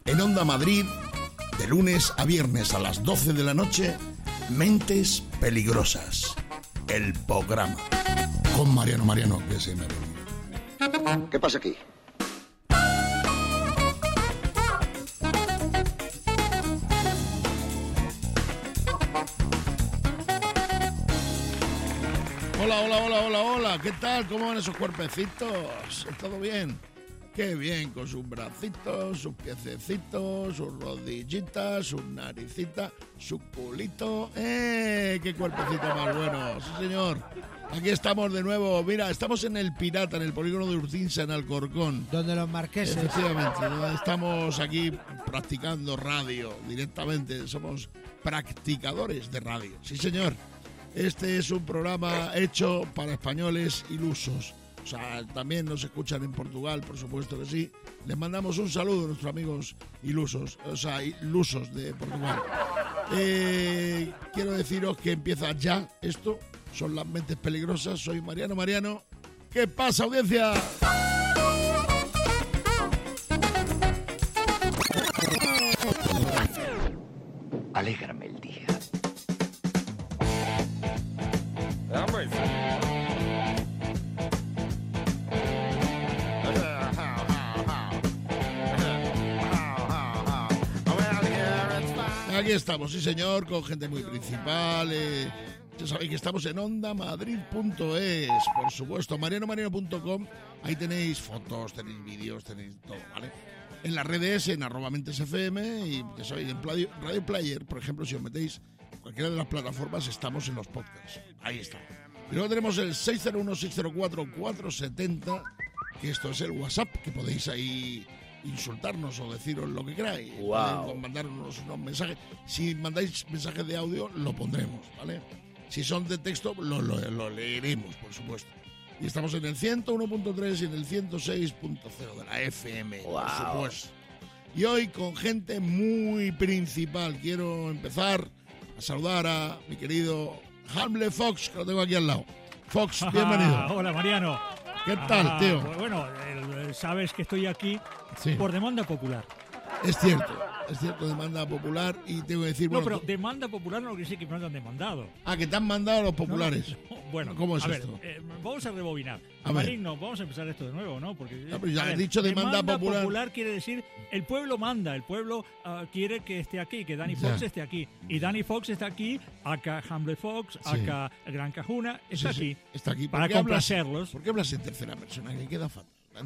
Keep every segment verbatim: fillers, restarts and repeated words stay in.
En Onda Madrid, de lunes a viernes a las doce de la noche, Mentes Peligrosas, el programa. Con Mariano Mariano, que se me olvidó. ¿Qué pasa aquí? Hola, hola, hola, hola, hola. ¿Qué tal? ¿Cómo van esos cuerpecitos? ¿Todo bien? Qué bien, con sus bracitos, sus piececitos, sus rodillitas, sus naricitas, su culito. ¡Eh! ¡Qué cuerpecito más bueno! Sí, señor. Aquí estamos de nuevo. Mira, estamos en el Pirata, en el polígono de Urcinsa, en Alcorcón. Donde los marqueses. Efectivamente, donde estamos aquí practicando radio directamente. Somos practicadores de radio. Sí, señor. Este es un programa hecho para españoles ilusos. O sea, también nos escuchan en Portugal, por supuesto que sí. Les mandamos un saludo a nuestros amigos ilusos, o sea, ilusos de Portugal. Eh, quiero deciros que empieza ya esto. Son las Mentes Peligrosas. Soy Mariano Mariano. ¿Qué pasa, audiencia? Alégrame el día. Aquí estamos, sí señor, con gente muy principal. Eh, ya sabéis que estamos en onda madrid punto es, por supuesto, mariano mariano punto com. Ahí tenéis fotos, tenéis vídeos, tenéis todo, ¿vale? En las redes, en arroba mentes F M y ya sabéis, en Radio, Radio Player, por ejemplo, si os metéis en cualquiera de las plataformas, estamos en los podcasts. Ahí está. Y luego tenemos el seis cero uno, seis cero cuatro, cuatro siete cero, que esto es el WhatsApp, que podéis ahí insultarnos o deciros lo que queráis. Wow. Podéis mandarnos unos mensajes. Si mandáis mensajes de audio, lo pondremos, ¿vale? Si son de texto, lo, lo, lo leeremos, por supuesto. Y estamos en el ciento uno punto tres y en el ciento seis punto cero de la F M, wow, por supuesto. Y hoy con gente muy principal. Quiero empezar a saludar a mi querido Hamble Fox, que lo tengo aquí al lado. Fox, bienvenido. Ah, hola, Mariano. ¿Qué tal, ah, tío? Bueno, eh, sabes que estoy aquí Sí. por demanda popular. Es cierto, es cierto, demanda popular y tengo que decir... No, bueno, pero tú- demanda popular no quiere decir que me hayan demandado. Ah, que te han mandado los populares. No, no, bueno, ¿Cómo es a esto? ver, eh, vamos a rebobinar. A ver. Maligno, vamos a empezar esto de nuevo, ¿no? Porque No, pero ya a has ver, dicho demanda popular. popular quiere decir el pueblo manda, el pueblo ah, quiere que esté aquí, que Danny Fox Ya. esté aquí. Y Danny Fox está aquí, acá Humble Fox, Sí. acá Gran Cajuna, está Sí, sí, aquí. está aquí. ¿Por Para qué hablas- complacerlos. ¿Por qué hablas en tercera persona? Que queda fatal. Dani.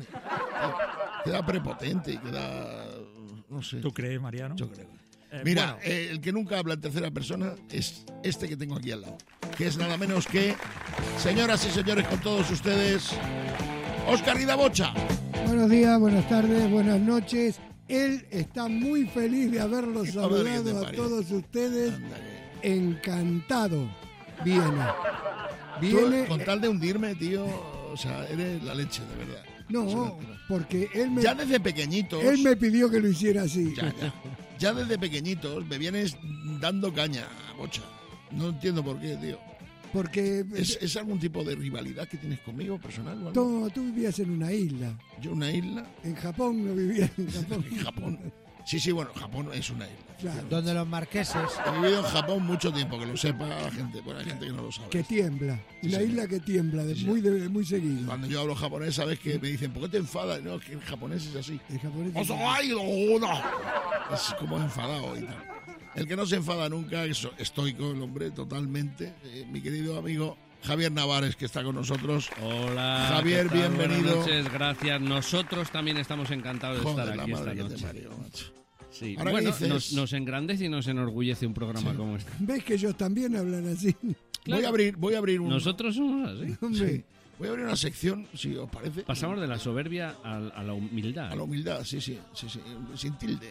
Queda prepotente y queda... No sé. ¿Tú crees, Mariano? Yo creo. Eh, Mira, bueno. eh, el que nunca habla en tercera persona es este que tengo aquí al lado. Que es nada menos que, señoras y señores, con todos ustedes, Óscar Guidabocha. Buenos días, buenas tardes, buenas noches. Él está muy feliz de haberlos A ver, ¿qué te saludado a parió? todos ustedes. Ándale. Encantado. Viene. Tú, Viene. con tal de hundirme, tío, o sea, eres la leche, de verdad. No, porque él me, Ya desde pequeñitos... él me pidió que lo hiciera así. Ya, ya. Ya desde pequeñitos me vienes dando caña, Bocha. No entiendo por qué, tío. Porque ¿Es, es algún tipo de rivalidad que tienes conmigo, personal o algo? no, tú vivías en una isla. Yo una isla, En Japón no vivías en Japón. en Japón. Sí, sí, bueno, Japón es una isla. Claro, Donde los marqueses. He vivido en Japón mucho tiempo, que lo sepa la gente. Bueno, hay gente que no lo sabe. que tiembla. Sí, Una señor. isla que tiembla, de Sí, muy, de, muy seguido. Cuando yo hablo japonés, sabes que me dicen, ¿por qué te enfadas? No, es que en japonés es así. El japonés ¡Oso, ay, no, no! Es como enfadado y tal. El que no se enfada nunca, es estoico, el hombre, totalmente. Eh, mi querido amigo Javier Navares, que está con nosotros. Hola, Javier, ¿qué tal? bienvenido. Buenas noches, gracias. Nosotros también estamos encantados de Joder, estar la aquí esta madre que te noche. parió, macho. Sí. Ahora Bueno, que dices- nos, nos engrandece y nos enorgullece un programa Sí. como este. ¿Ves que ellos también hablan así? Voy a abrir, voy a abrir un... Nosotros somos así. Hombre, Sí. Voy a abrir una sección, si os parece. Pasamos de la soberbia a, a la humildad. A la humildad, sí, sí, sí, sí, sin tilde.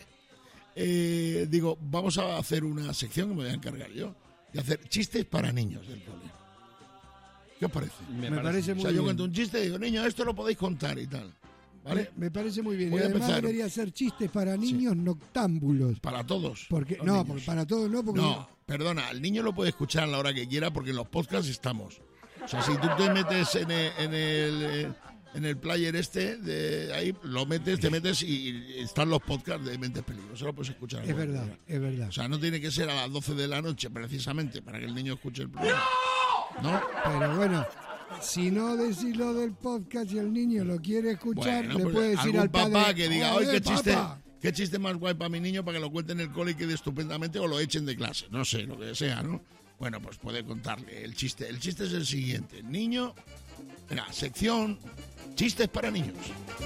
Eh, digo, vamos a hacer una sección que me voy a encargar yo, de hacer chistes para niños del cole. ¿Qué os parece? me parece O muy sea, yo bien. cuento un chiste y digo, niños, esto lo podéis contar y tal. ¿Vale? Me parece muy bien. Voy Y a además empezar. debería ser chistes para niños noctámbulos. Para todos. Porque, los no, niños. porque para todos no, porque No, perdona, el niño lo puede escuchar a la hora que quiera porque en los podcasts estamos. O sea, si tú te metes en el, en el, eh, en el player este, de ahí lo metes, te metes y, y están los podcasts de Mentes Peligrosas, lo puedes escuchar. Es verdad, manera. es verdad. O sea, no tiene que ser a las doce de la noche precisamente para que el niño escuche el programa. ¿No? ¿No? Pero bueno, si no decís lo del podcast y el niño lo quiere escuchar, Bueno, le pues puede decir algún al padre, papá que diga, oye, "Oye, qué chiste, papá". qué chiste más guay para mi niño para que lo cuente en el cole y quede estupendamente o lo echen de clase. No sé, lo que sea, ¿no? Bueno, pues puede contarle el chiste. El chiste es el siguiente. Niño, venga, sección chistes para niños.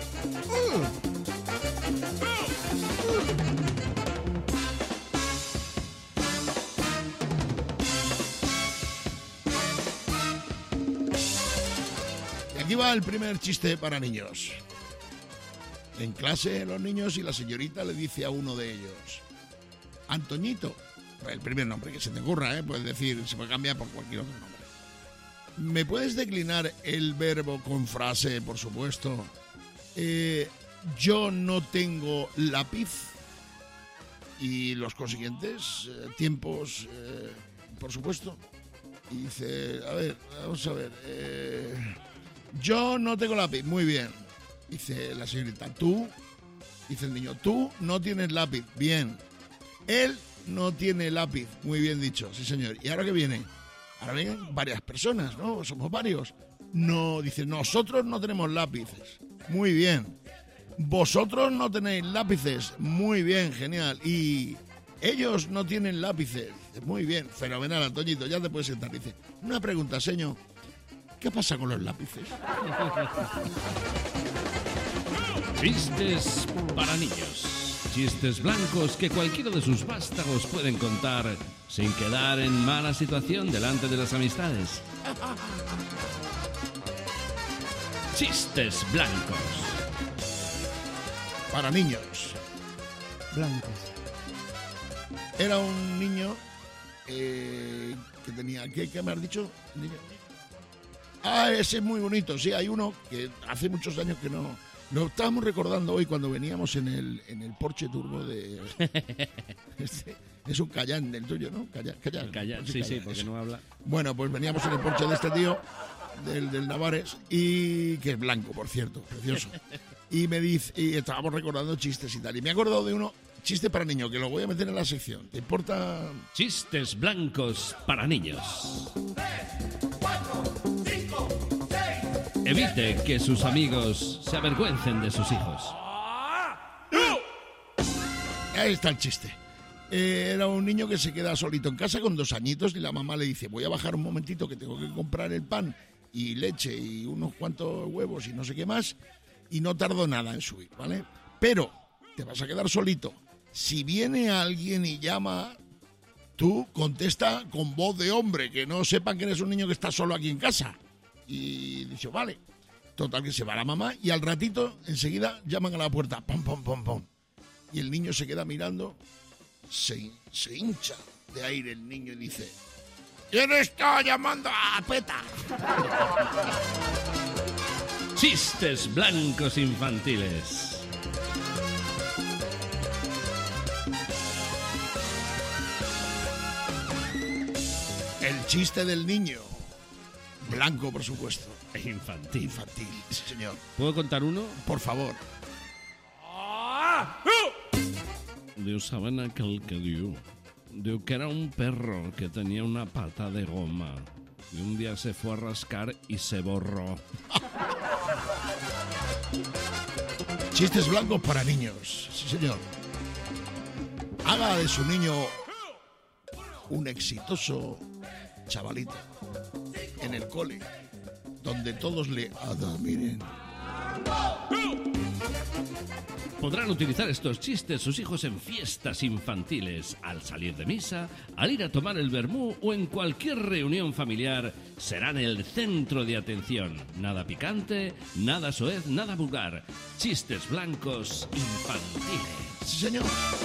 Y aquí va el primer chiste para niños. En clase los niños y la señorita le dice a uno de ellos, Antoñito, el primer nombre que se te ocurra, ¿eh? Puedes decir, se puede cambiar por cualquier otro nombre. ¿Me puedes declinar el verbo con frase, por supuesto? Eh, yo no tengo lápiz. Y los consiguientes eh, tiempos, eh, por supuesto. Y dice, a ver, vamos a ver. Eh, yo no tengo lápiz. Muy bien. Dice la señorita, tú. Dice el niño, tú no tienes lápiz. Bien. Él no tiene lápiz. Muy bien dicho, sí señor. ¿Y ahora qué viene? Ahora vienen varias personas, ¿no? Somos varios. No, dice, nosotros no tenemos lápices. Muy bien. Vosotros no tenéis lápices. Muy bien, genial. Y ellos no tienen lápices. Dice, muy bien, fenomenal, Antoñito, ya te puedes sentar. Dice, una pregunta, señor. ¿Qué pasa con los lápices? Chistes para niños. Chistes blancos que cualquiera de sus vástagos pueden contar sin quedar en mala situación delante de las amistades. Chistes blancos. Para niños. Blancos. Era un niño eh, que tenía... ¿qué, ¿Qué me has dicho? Niño. Ah, ese es muy bonito. Sí, hay uno que hace muchos años que no... Lo estábamos recordando hoy cuando veníamos en el, en el Porsche Turbo de... Este, es un Cayenne el tuyo, ¿no? Cayenne, Cayenne, Calla, Porsche sí, sí, Cayenne, porque eso. no habla. Bueno, pues veníamos en el Porsche de este tío, del, del Navares, y que es blanco, por cierto, precioso. Y me dice, y estábamos recordando chistes y tal. Y me he acordado de uno, chiste para niños, que lo voy a meter en la sección. ¿Te importa? Chistes blancos para niños. Evite que sus amigos se avergüencen de sus hijos. Ahí está el chiste. Eh, era un niño que se queda solito en casa con dos añitos y la mamá le dice, voy a bajar un momentito que tengo que comprar el pan y leche y unos cuantos huevos y no sé qué más, y no tardo nada en subir, ¿vale? Pero te vas a quedar solito. Si viene alguien y llama, tú contesta con voz de hombre, que no sepan que eres un niño que está solo aquí en casa. Y dice, vale. Total, que se va la mamá y al ratito, enseguida, llaman a la puerta. Pom, pom, pom, pom. Y el niño se queda mirando, se, se hincha de aire el niño y dice, ¿quién está llamando a Peta? Chistes blancos infantiles. El chiste del niño. Blanco, por supuesto. Infantil. Infantil, sí, señor. ¿Puedo contar uno? Por favor. Dios saben aquel que dio. Digo que era un perro que tenía una pata de goma. Y un día se fue a rascar y se borró. Chistes blancos para niños, sí señor. Haga de su niño un exitoso chavalito en el cole, donde todos le admiren. Podrán utilizar estos chistes sus hijos en fiestas infantiles, al salir de misa, al ir a tomar el vermú o en cualquier reunión familiar. Serán el centro de atención. Nada picante, nada soez, nada vulgar. Chistes blancos infantiles. Sí, señor.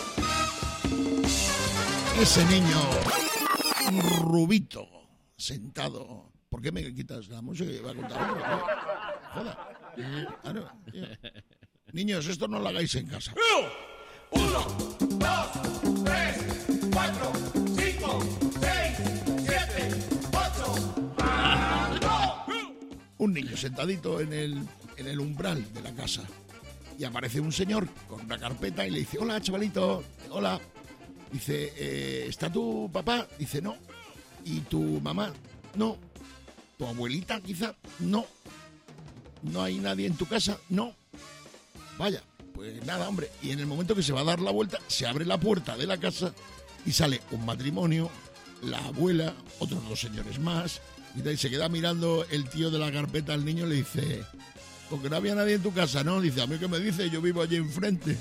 Ese niño rubito, sentado. ¿Por qué me quitas la música que va a contar otro? Joda. Ah, no, tío. Niños, esto no lo hagáis en casa. Uno, dos, tres, cuatro, cinco, seis, siete, ocho. Un niño sentadito en el, en el umbral de la casa. Y aparece un señor con una carpeta y le dice, hola, chavalito, hola. Dice, eh, ¿está tu papá? Dice, no. ¿Y tu mamá? No. ¿Tu abuelita quizá? No. ¿No hay nadie en tu casa? No. Vaya, pues nada, hombre. Y en el momento que se va a dar la vuelta, se abre la puerta de la casa y sale un matrimonio, la abuela, otros dos señores más. Y se queda mirando el tío de la carpeta al niño y le dice, porque no había nadie en tu casa, ¿no? Dice, ¿a mí qué me dice? Yo vivo allí enfrente.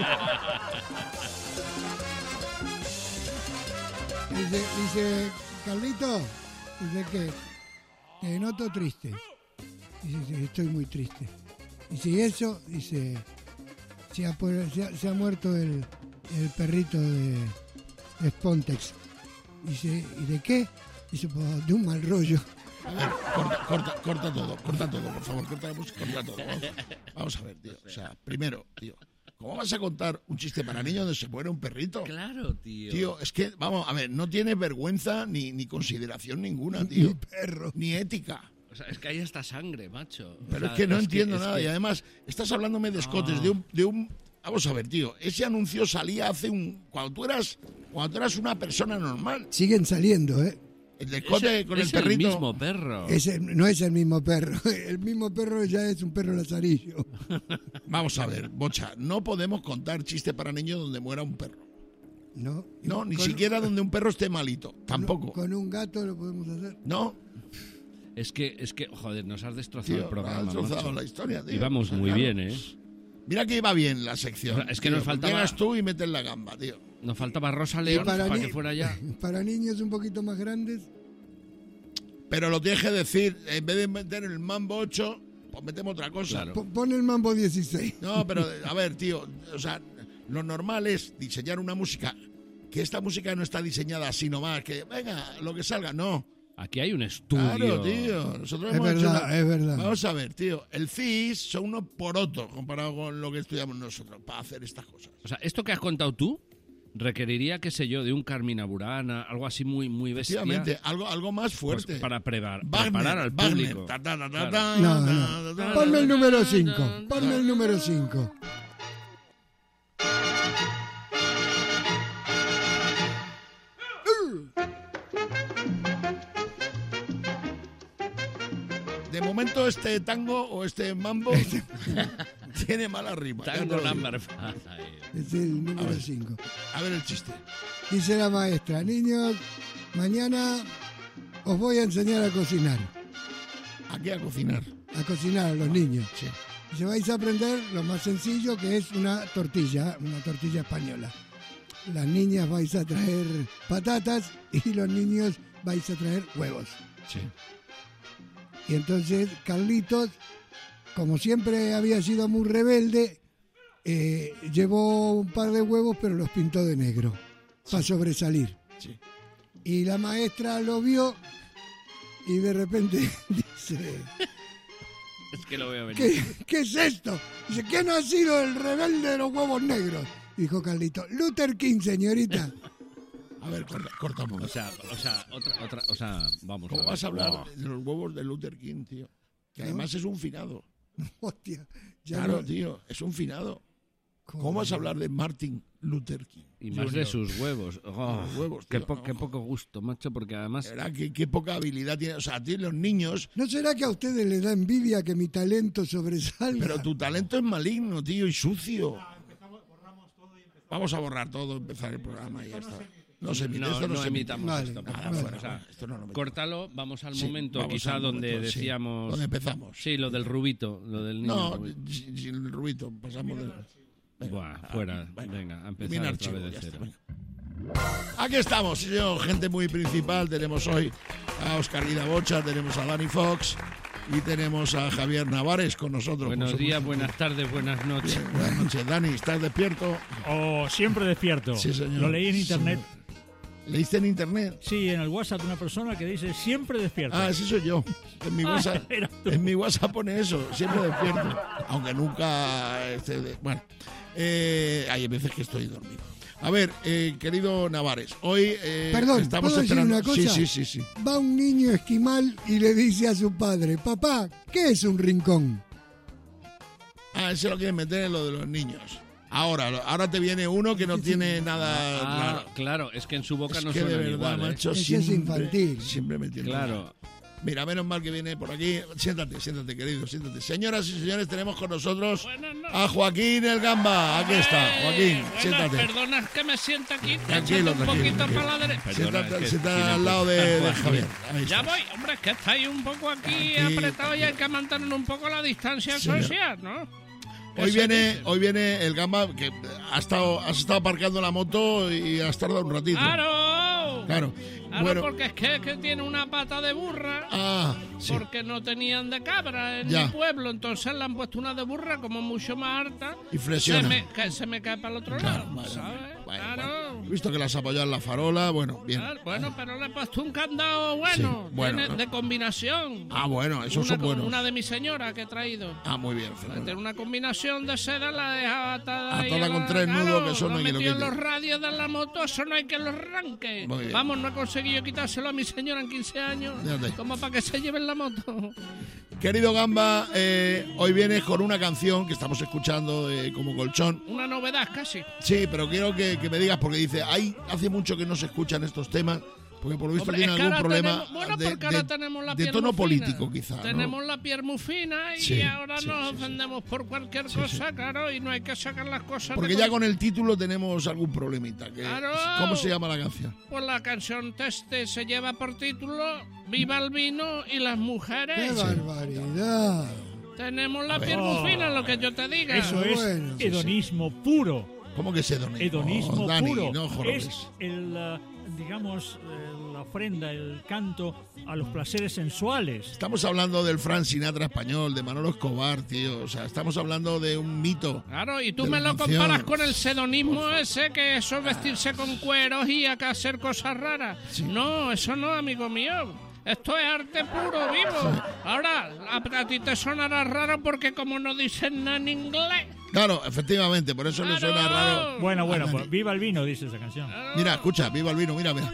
Dice, dice, Carlito, dice que te noto triste. Dice, sí, estoy muy triste. Dice, y eso, dice, se ha, se ha, se ha muerto el, el perrito de, de Spontex. Dice, ¿y de qué? Dice, pues de un mal rollo. A ver, corta, corta, corta todo, corta todo, por favor, corta la música, corta todo. Vamos, vamos a ver, tío, o sea, primero, tío, ¿cómo vas a contar un chiste para niños donde se muere un perrito? Claro, tío. Tío, es que, vamos, a ver, no tiene vergüenza ni, ni consideración ninguna, tío. Ni perro. Ni ética. O sea, es que hay hasta sangre, macho. O Pero sea, es que no es entiendo es nada. que- Y además, estás hablándome de escotes, de un, de un... Vamos a ver, tío, ese anuncio salía hace un... Cuando tú eras, cuando tú eras una persona normal. Siguen saliendo, ¿eh? El de escote Es- con el es perrito. el mismo perro. Es el- no es el mismo perro. El mismo perro ya es un perro lazarillo. Vamos a ver, Bocha, no podemos contar chiste para niños donde muera un perro. ¿No? No, ni Con- siquiera donde un perro esté malito. Tampoco. Con un gato lo podemos hacer. No, Es que, es que, joder, nos has destrozado tío, el programa, has destrozado macho. la historia, tío. Y vamos muy Claro. bien, ¿eh? Mira que iba bien la sección. O sea, es que tío. nos faltaba- Llegas tú y metes la gamba, tío. Nos faltaba Rosa Y León para, ni- que fuera ya. para niños un poquito más grandes, Pero lo tienes que decir, en vez de meter el mambo ocho, pues metemos otra cosa. Claro. po- pon el mambo dieciséis. No, pero a ver, tío, o sea, lo normal es diseñar una música, que esta música no está diseñada así nomás, que venga, lo que salga, no. Aquí hay un estudio. Claro, tío, nosotros Es hemos verdad, hecho- es verdad. Vamos a ver, tío, el C I S son unos porotos comparado con lo que estudiamos nosotros para hacer estas cosas. O sea, esto que has contado tú requeriría, qué sé yo, de un Carmina Burana, algo así muy, muy bestia. Efectivamente, algo, algo más pues, fuerte. para prevar, Wagner, preparar al Wagner, público. ta, ta, ta, ta, Claro. ta, No, ta, no. ta, ta. Ponme el número cinco. Ponme el número cinco. De momento este tango o este mambo tiene mala rima. ya Tango te lo digo. number five. Es el A número ver. cinco. A ver el chiste. Dice la maestra, niños, mañana os voy a enseñar a cocinar. Aquí a cocinar. A cocinar a los niños. Sí. Dice, vais a aprender lo más sencillo que es una tortilla, una tortilla española. Las niñas vais a traer patatas y los niños vais a traer huevos. Sí. Y entonces Carlitos, como siempre había sido muy rebelde, eh, llevó un par de huevos pero los pintó de negro para sobresalir. Sí. Y la maestra lo vio y de repente dice, Es que lo veo venir. ¿qué, qué es esto? Dice, ¿quién ha sido el rebelde de los huevos negros? Dijo Carlitos, Luther King, señorita. A ver, corta, corta un O momento. sea, o sea, otra, otra, o sea, vamos. ¿Cómo ver. vas a hablar Buah. de los huevos de Luther King, tío? Que además es un finado. Hostia, ya Claro, no- tío, es un finado. ¿Cómo ¿Cómo vas a no? hablar de Martin Luther King? Y más de sus huevos. Oh, Los huevos, qué, tío. po- qué poco gusto, macho, porque además... ¿Verdad? ¿Qué, qué poca habilidad tiene. O sea, a ti los niños... ¿No será que a ustedes les da envidia que mi talento sobresalga? Pero tu talento es maligno, tío, y sucio. Vamos a borrar todo, empezar el programa y ya está. No se emite, No, esto no, no se emite. emitamos Vale, esto. por Nada, favor. fuera, O sea, fuera, esto no lo metemos. córtalo, vamos al Sí, momento, vamos quizá al donde momento, sí. decíamos... Donde empezamos. Sí, lo del rubito, lo del niño. No, rubito. sin sin el ruido, pasamos de... Venga, Buah, ah, fuera, venga. venga, a empezar Termina otra archivo, vez de ya está, cero. venga. Aquí estamos, señor, gente muy principal. Tenemos hoy a Oscar Bocha, tenemos a Dani Fox y tenemos a Javier Navares con nosotros. Buenos por días, supuesto. buenas tardes, buenas noches. Bien, buenas noches, Dani, ¿estás despierto? Oh, siempre despierto. Sí, señor. Lo leí en internet. ¿Leíste en internet? Sí, en el WhatsApp de una persona que dice siempre despierto. Ah, ese soy yo. En mi Ah, WhatsApp, eras tú. en mi WhatsApp pone eso, siempre despierto. Aunque nunca... esté de- bueno, eh, hay veces que estoy dormido. A ver, eh, querido Navares, hoy eh, Perdón, estamos ¿puedo decir esperando... una cosa? Sí, sí, sí, sí. Va un niño esquimal y le dice a su padre, papá, ¿qué es un rincón? Ah, ese lo quieren meter en lo de los niños. Ahora, ahora te viene uno que no tiene nada Ah, raro. claro, es que en su boca Es no que de suena verdad, igual, ¿eh? macho, Ese es siempre, infantil. siempre me tiene Claro. raro. Mira, menos mal que viene por aquí. Siéntate, siéntate, querido, siéntate. Señoras y señores, tenemos con nosotros Buenas noches. a Joaquín el Gamba. Aquí está, Joaquín, Buenas, siéntate. Perdona que me sienta aquí. Tranquilo, Échate un tranquilo, poquito tranquilo. para la derecha. Perdona, Siéntate, es que siéntate tiene al lado que- de, de Joaquín. Javier. Ahí Ya está. voy, hombre, es que estáis un poco aquí, Aquí. apretados y hay que mantener un poco la distancia Señor. social, ¿no? ¿Qué Hoy se viene, dice? hoy viene el Gamba, que ha estado, has estado aparcando la moto y has tardado un ratito. ¡Claro! Claro. Claro, Bueno, porque es que, que tiene una pata de burra. ah, sí. Porque no tenían de cabra en Ya. mi pueblo, entonces le han puesto una de burra como mucho más alta. Y flexiona. Se me, que se me cae para el otro Claro, lado, madre ¿sabes? mía. Bueno, Claro. bueno. He visto que las apoyado en la farola, bueno, bien. Claro, bueno, pero le he puesto un candado bueno, Sí, bueno, tiene- ¿no? de combinación. Ah, bueno, esos una, son buenos. una de mi señora que he traído. Ah, muy bien, Tiene fenómeno. una combinación de seda, la he dejado atada ahí Atada a con la- tres claro, nudos, que eso no lo hay he que lo metido en quite. los radios de la moto, eso no hay que lo arranque. Muy bien. Vamos, no he conseguido quitárselo a mi señora en quince años. Fíjate. Como para que se lleven la moto. Querido Gamba, eh, hoy vienes con una canción que estamos escuchando eh, como colchón. Una novedad casi. Sí, pero quiero que, que me digas, porque dice, hay, hace mucho que no se escuchan estos temas, porque por lo visto Hombre, tiene es que algún ahora problema tenemos- bueno, de, porque ahora de- tenemos la de piel tono muy fina. político, quizá. ¿no? Tenemos la piel muy fina y Sí, ahora sí, nos sí, sí. ofendemos por cualquier Sí, cosa, sí. claro, y no hay que sacar las cosas. Porque de ya con el título tenemos algún problemita. Que, Claro. ¿Cómo se llama la canción? Pues la canción Teste se lleva por título Viva el vino y las mujeres. ¡Qué barbaridad! Tenemos la A ver. piel muy fina, lo que yo te diga. Eso es bueno, sí, hedonismo puro. ¿Cómo que es hedonismo? Hedonismo Dani, puro. no jorobes. Es el, eh, digamos, eh, la ofrenda, el canto a los placeres sensuales. Estamos hablando del Frank Sinatra español, de Manolo Escobar, tío. O sea, estamos hablando de un mito. Claro, y tú de me la lo canción. comparas con el sedonismo ese, que eso es vestirse con cueros y acá hacer cosas raras. Sí. No, eso no, amigo mío. Esto es arte puro, vivo. Ahora, a, a ti te sonará raro porque como no dicen nada en inglés. Claro, efectivamente, por eso le Claro. suena raro. Bueno, bueno, Ah, pues Dani. viva el vino, dice esa canción. Mira, escucha, viva el vino, mira, mira.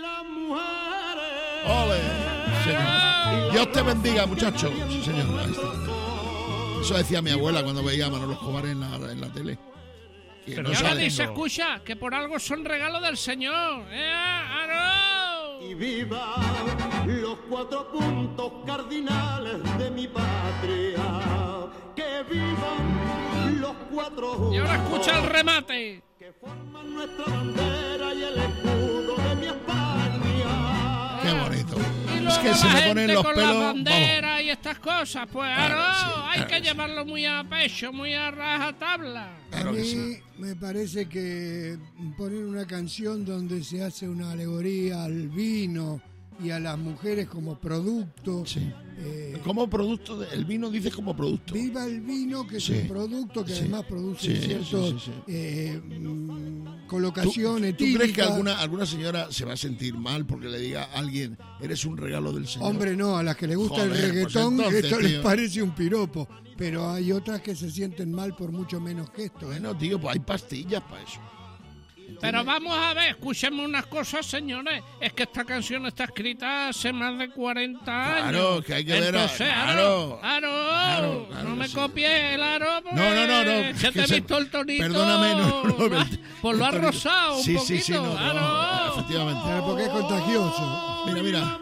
¡Ole! Sí. Dios te bendiga, muchacho. Sí, señor. Ahí está. Eso decía mi abuela cuando veía a Manolo Escobar en la, en la tele. Que Pero no Y ahora sabe. dice, tengo. escucha, que por algo son regalos del Señor. ¡Eh, aro! Y viva los cuatro puntos cardinales de mi patria. Que vivan los cuatro Y ahora escucha el juntos remate. que forman nuestra bandera y el escudo de mi España. Qué bonito. Y Es luego que se la me gente ponen los con pelos. la Vamos. bandera y estas cosas, pues Claro, aro, sí, hay claro que que sí. llevarlo muy a pecho, muy a rajatabla. Claro a que mí sí. me parece que poner una canción donde se hace una alegoría al vino y a las mujeres como producto. Sí. eh, Como producto, de- el vino dices como producto. Viva el vino, que es Sí. un producto que Sí. además produce Sí, ciertos sí, sí, sí. eh, mm, ¿Tú, colocación tú etílica. crees que alguna, alguna señora se va a sentir mal porque le diga a alguien, eres un regalo del Señor? Hombre, no, a las que les gusta Joder, el pues reggaetón, entonces, esto les tío. parece un piropo. Pero hay otras que se sienten mal por mucho menos que esto. ¿eh? Bueno, tío, pues hay pastillas para eso. Pero vamos a ver, escúcheme unas cosas, señores. Es que esta canción está escrita hace más de cuarenta años. Claro, que hay que ver a- Entonces, claro, aro, aro, claro, claro no que me sí. copies el aro, pues, No, no, no, no, que es te que he se- visto el tonito. Perdóname, no, no, ah, el- pues lo ha el tonito. rozado un Sí, poquito. sí, sí, no, no, aro. efectivamente. Pero porque es contagioso. Mira, mira,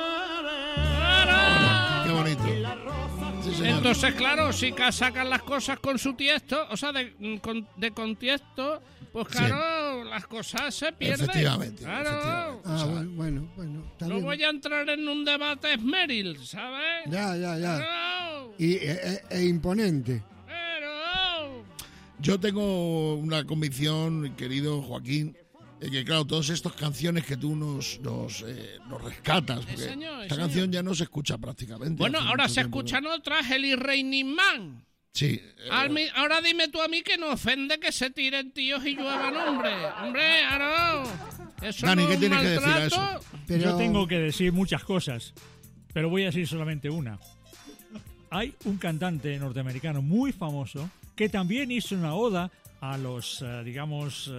Aro. qué bonito. Sí, señor. Entonces, claro, si ca- sacan las cosas con su tiesto, o sea, de, mm, con, de contiesto, pues Sí. claro, las cosas se pierden. Efectivamente, Claro. efectivamente. Ah, O sea, bueno, bueno, bueno, está No bien. voy a entrar en un debate esmeril, ¿sabes? Ya, ya, ya. Claro. Y, e, e- e imponente. Pero, Yo tengo una convicción, querido Joaquín, de que claro, todas estas canciones que tú nos, nos, eh, nos rescatas, porque señor, esta señor. canción ya no se escucha prácticamente. bueno, hace ahora mucho se tiempo, escuchan ¿no? otras, el y Raining Man. Sí. eh, Al mi- Ahora dime tú a mí que no ofende que se tiren tíos y lluevan hombres. Hombre, ahora eso Dani, no ¿qué es tienes que decir a maltrato. eso? Pero Yo tengo que decir muchas cosas, pero voy a decir solamente una. Hay un cantante norteamericano muy famoso que también hizo una oda a los, eh, digamos, eh,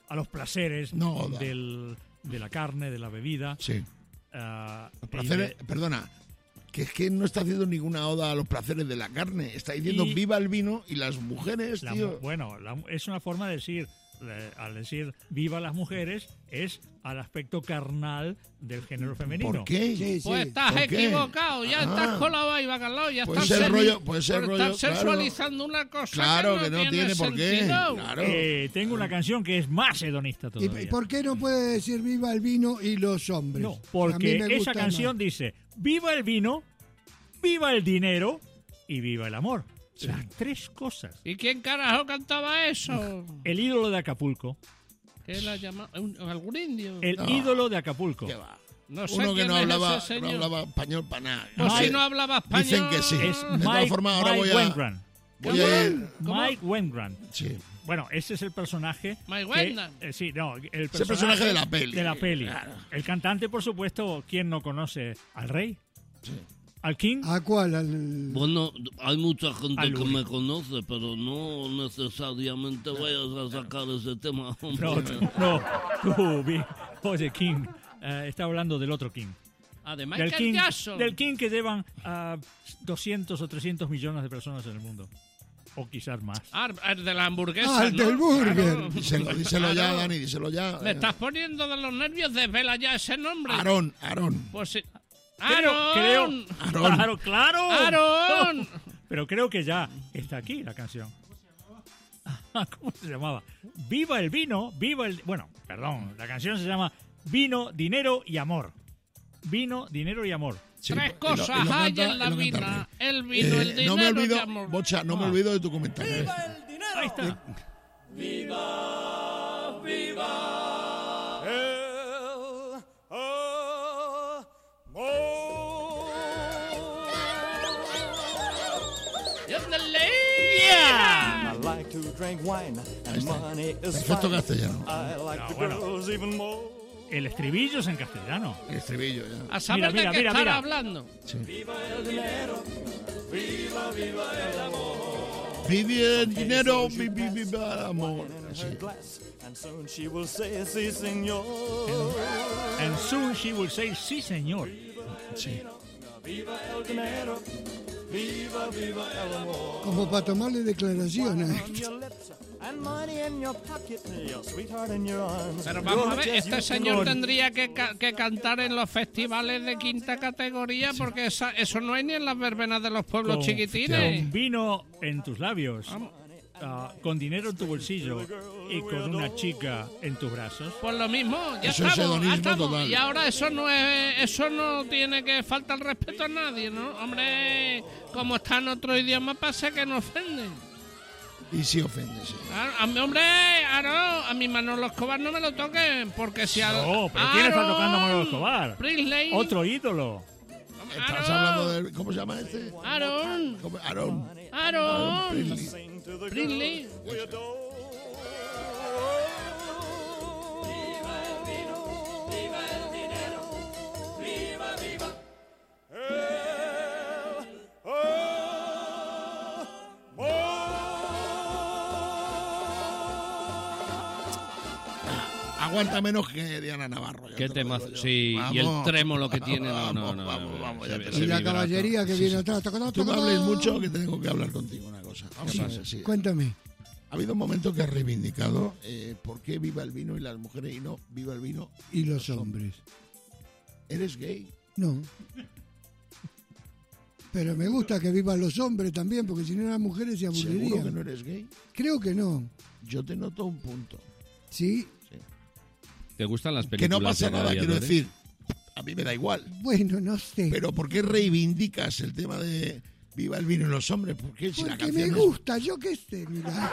a los placeres No, oda. del, de la carne, de la bebida. Sí. ah, Los y placeres, de- perdona, que es que no está haciendo ninguna oda a los placeres de la carne. Está diciendo Y- viva el vino y las mujeres, la tío. mu- bueno, la- es una forma de decir, eh, al decir viva las mujeres, es al aspecto carnal del género femenino. ¿Por qué? Sí, sí. Pues estás ¿Por qué? equivocado, ya Ah. estás con la vaiva, Carlos, ya Puede estás ser semi- rollo- puede ser por rollo, estar claro. sexualizando una cosa Claro, que que no, no tiene por qué. sentido. Claro. Eh, tengo una canción que es más hedonista ¿Y todavía. por qué no puede decir viva el vino y los hombres? No, A mí porque me esa gusta canción más. dice, viva el vino, viva el dinero y viva el amor. Las tres cosas. ¿Y quién carajo cantaba eso? El ídolo de Acapulco. ¿Qué la llama? ¿Un- ¿Algún indio? El No. ídolo de Acapulco. ¿Qué va? No sé Uno que quién no es hablaba, ese no señor. hablaba español para nada. Pues No si sé. no hablaba español... Dicen que sí. Es De todas Mike, formas, ahora Mike voy a- Wengram. Voy a ir. Mike Wengram. Sí. Bueno, ese es el personaje. Mike que- Wengram. eh, sí, no, el personaje, Ese personaje de la peli. De la peli. Claro. El cantante, por supuesto, ¿quién no conoce? Al rey. Al king. ¿A cuál? Al... Bueno, hay mucha gente Al que único. me conoce, pero no necesariamente vayas a sacar ese tema. No, hombre. no, tú, vi- oye, King, eh, está hablando del otro King. Ah, de Del Michael King, Jackson. del King que llevan a doscientos o trescientos millones de personas en el mundo. O quizás más. Ah, el de la hamburguesa, Ah, el ¿no? del burger. Claro. Díselo, díselo ya, Claro. Dani, díselo ya. Me estás poniendo de los nervios, desvela ya ese nombre. Aarón, Aarón. Pues sí. Creo, ¡Aarón! creo, Aarón. claro, claro. ¡Aarón! Pero creo que ya está aquí la canción. ¿Cómo se llamaba? Viva el vino, viva el... Bueno, perdón, la canción se llama Vino, Dinero y Amor. Vino, Dinero y Amor. Sí, Tres y lo- y cosas lo hay canta- en la y lo canta vida. Rey. El vino, el Eh, dinero no me y olvido, amor. Bocha, no me Ah. olvido de tu comentario. Ahí está. Yeah. I like to drink wine and money is Perfecto fine. castellano. I like No, the bueno. girls even more. El estribillo es en castellano. El estribillo ya. A saber Mira, de qué mira, estar mira. hablando. Vive el dinero, vi- vi- viva el amor. Sí. Glass, and soon she will say, sí, señor. And soon she will say, sí, señor. Sí. Como para tomarle declaraciones. On your lips and money in your pocket, your sweetheart in your arms. Pero vamos a Good ver, as este you señor can. tendría que, ca- que cantar en los festivales de quinta categoría porque esa- eso no hay ni en las verbenas de los pueblos Con- chiquitines. Con vino en tus labios, ah, con dinero en tu bolsillo y con una chica en tus brazos. Pues lo mismo, ya Eso es estamos, hedonismo ya estamos. total. Y ahora eso no es, eso no tiene que faltar el respeto a nadie, ¿no? Hombre, como está en otro idioma pasa que no ofenden. Y sí ofende, sí. A, a mi hombre, Aaron, a mi Manolo Escobar no me lo toquen, porque si a No, pero ¿quién está tocando a Manolo Escobar? Priestley. Otro ídolo. Estás Aaron. hablando de... ¿Cómo se llama este? Aaron, ¿Cómo? Aarón. Aaron. Priestley. Sing to the Priestley. girls we adore. Aguanta menos que Diana Navarro. ya ¿Qué te lo tema? digo yo. Sí, y el Vamos. trémolo que tiene. No, no, Vamos, no. vamos, no, vamos, se ya ve- te ese Y la vibrato. caballería que viene atrás. Toca, toca, Tú me toca. hables mucho que tengo que hablar contigo una cosa. Vamos a ver, sí. Cuéntame. Ha habido un momento que has reivindicado eh, por qué viva el vino y las mujeres y no viva el vino. Y los hombres. ¿Eres gay? No. Pero me gusta que vivan los hombres también, porque si no las mujeres se ¿Seguro que aburrirían. no eres gay? Creo que no. Yo te noto un punto. Sí. ¿Te gustan las Que películas no pasa de nada, quiero gladiadores? decir. A mí me da igual. Bueno, no sé. Pero ¿por qué reivindicas el tema de viva el vino y los hombres? ¿Por qué? Si la Porque canción me es- gusta, yo qué sé, mira.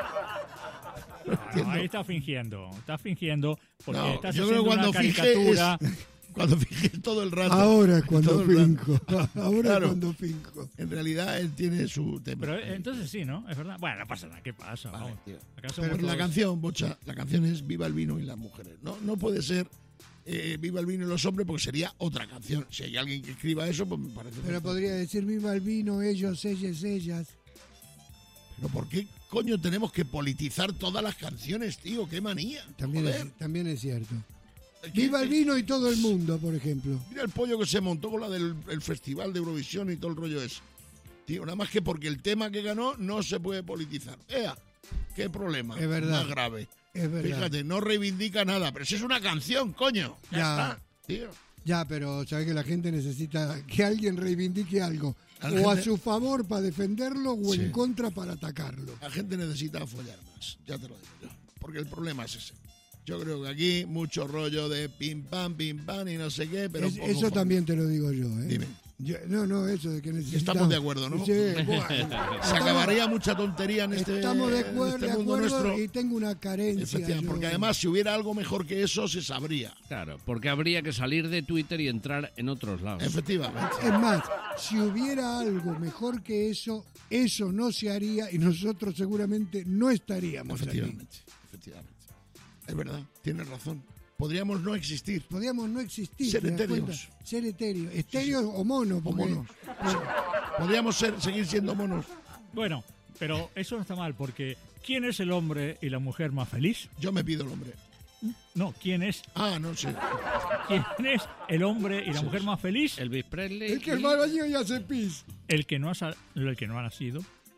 No, ahí está fingiendo. Está fingiendo porque No, estás yo haciendo creo que cuando una finges caricatura. cuando finges todo el rato. Ahora es cuando todo el rato. finco. Ahora Claro. es cuando finco. En realidad él tiene su tema. Pero eh, entonces sí, ¿no? Es verdad. Bueno, no pasa nada. ¿Qué pasa? Vale, Vamos. tío. Acá somos Pero la todos- canción, Bocha, la canción es Viva el vino y las mujeres. No, no puede ser eh, Viva el vino y los hombres porque sería otra canción. Si hay alguien que escriba eso, pues me parece. Pero perfecto. podría decir viva el vino, ellos, ellas, ellas. Pero ¿por qué coño tenemos que politizar todas las canciones, tío? ¡Qué manía! También Joder. es, también es cierto. ¿Qué- Viva el qué- vino y todo el mundo, por ejemplo. Mira el pollo que se montó con la del el Festival de Eurovisión y todo el rollo ese. Tío, nada más que porque el tema que ganó no se puede politizar. ¡Ea! ¡Qué problema! Es verdad. Más grave. Es verdad. Fíjate, no reivindica nada, pero si es una canción, coño. Ya, Ya. está, tío. Ya, pero sabes que la gente necesita que alguien reivindique algo. La O a gente- su favor para defenderlo o Sí. en contra para atacarlo. La gente necesita follar más, ya te lo digo yo. Porque el problema es ese. Yo creo que aquí mucho rollo de pim pam, pim pam y no sé qué, pero Es- poco eso fondo. también te lo digo yo. ¿eh? Dime. Yo- no, no, eso de que necesitamos... Estamos de acuerdo, ¿no? Sí, buah, Se estamos- acabaría mucha tontería en este, Estamos de, en acuerdo, este de mundo acuerdo nuestro. y tengo una carencia. Efectivamente, yo. porque además si hubiera algo mejor que eso se sabría. Claro, porque habría que salir de Twitter y entrar en otros lados. Efectivamente. Es más, si hubiera algo mejor que eso, eso no se haría y nosotros seguramente no estaríamos aquí. Efectivamente, efectivamente. Es verdad, tienes razón. Podríamos no existir. Podríamos no existir. Ser ¿te das etéreos. cuenta? Ser etéreo. Estéreo o mono. O Porque monos. Podríamos ser, seguir siendo monos. Bueno, pero eso no está mal, porque ¿quién es el hombre y la mujer más feliz? Yo me pido el hombre. No, ¿quién es, Ah, no sé. quién es el hombre y la mujer más feliz? Elvis Presley. El que y- va al baño y hace pis. El que no ha, sa- el que no ha nacido,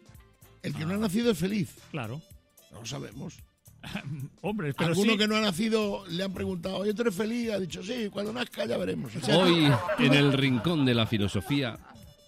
El que no ha nacido es feliz. claro. No lo sabemos. Hombre, pero Alguno sí, que no ha nacido le han preguntado, oye, ¿tú eres feliz? Ha dicho, sí, cuando nazca ya veremos. Hoy, en el rincón de la filosofía,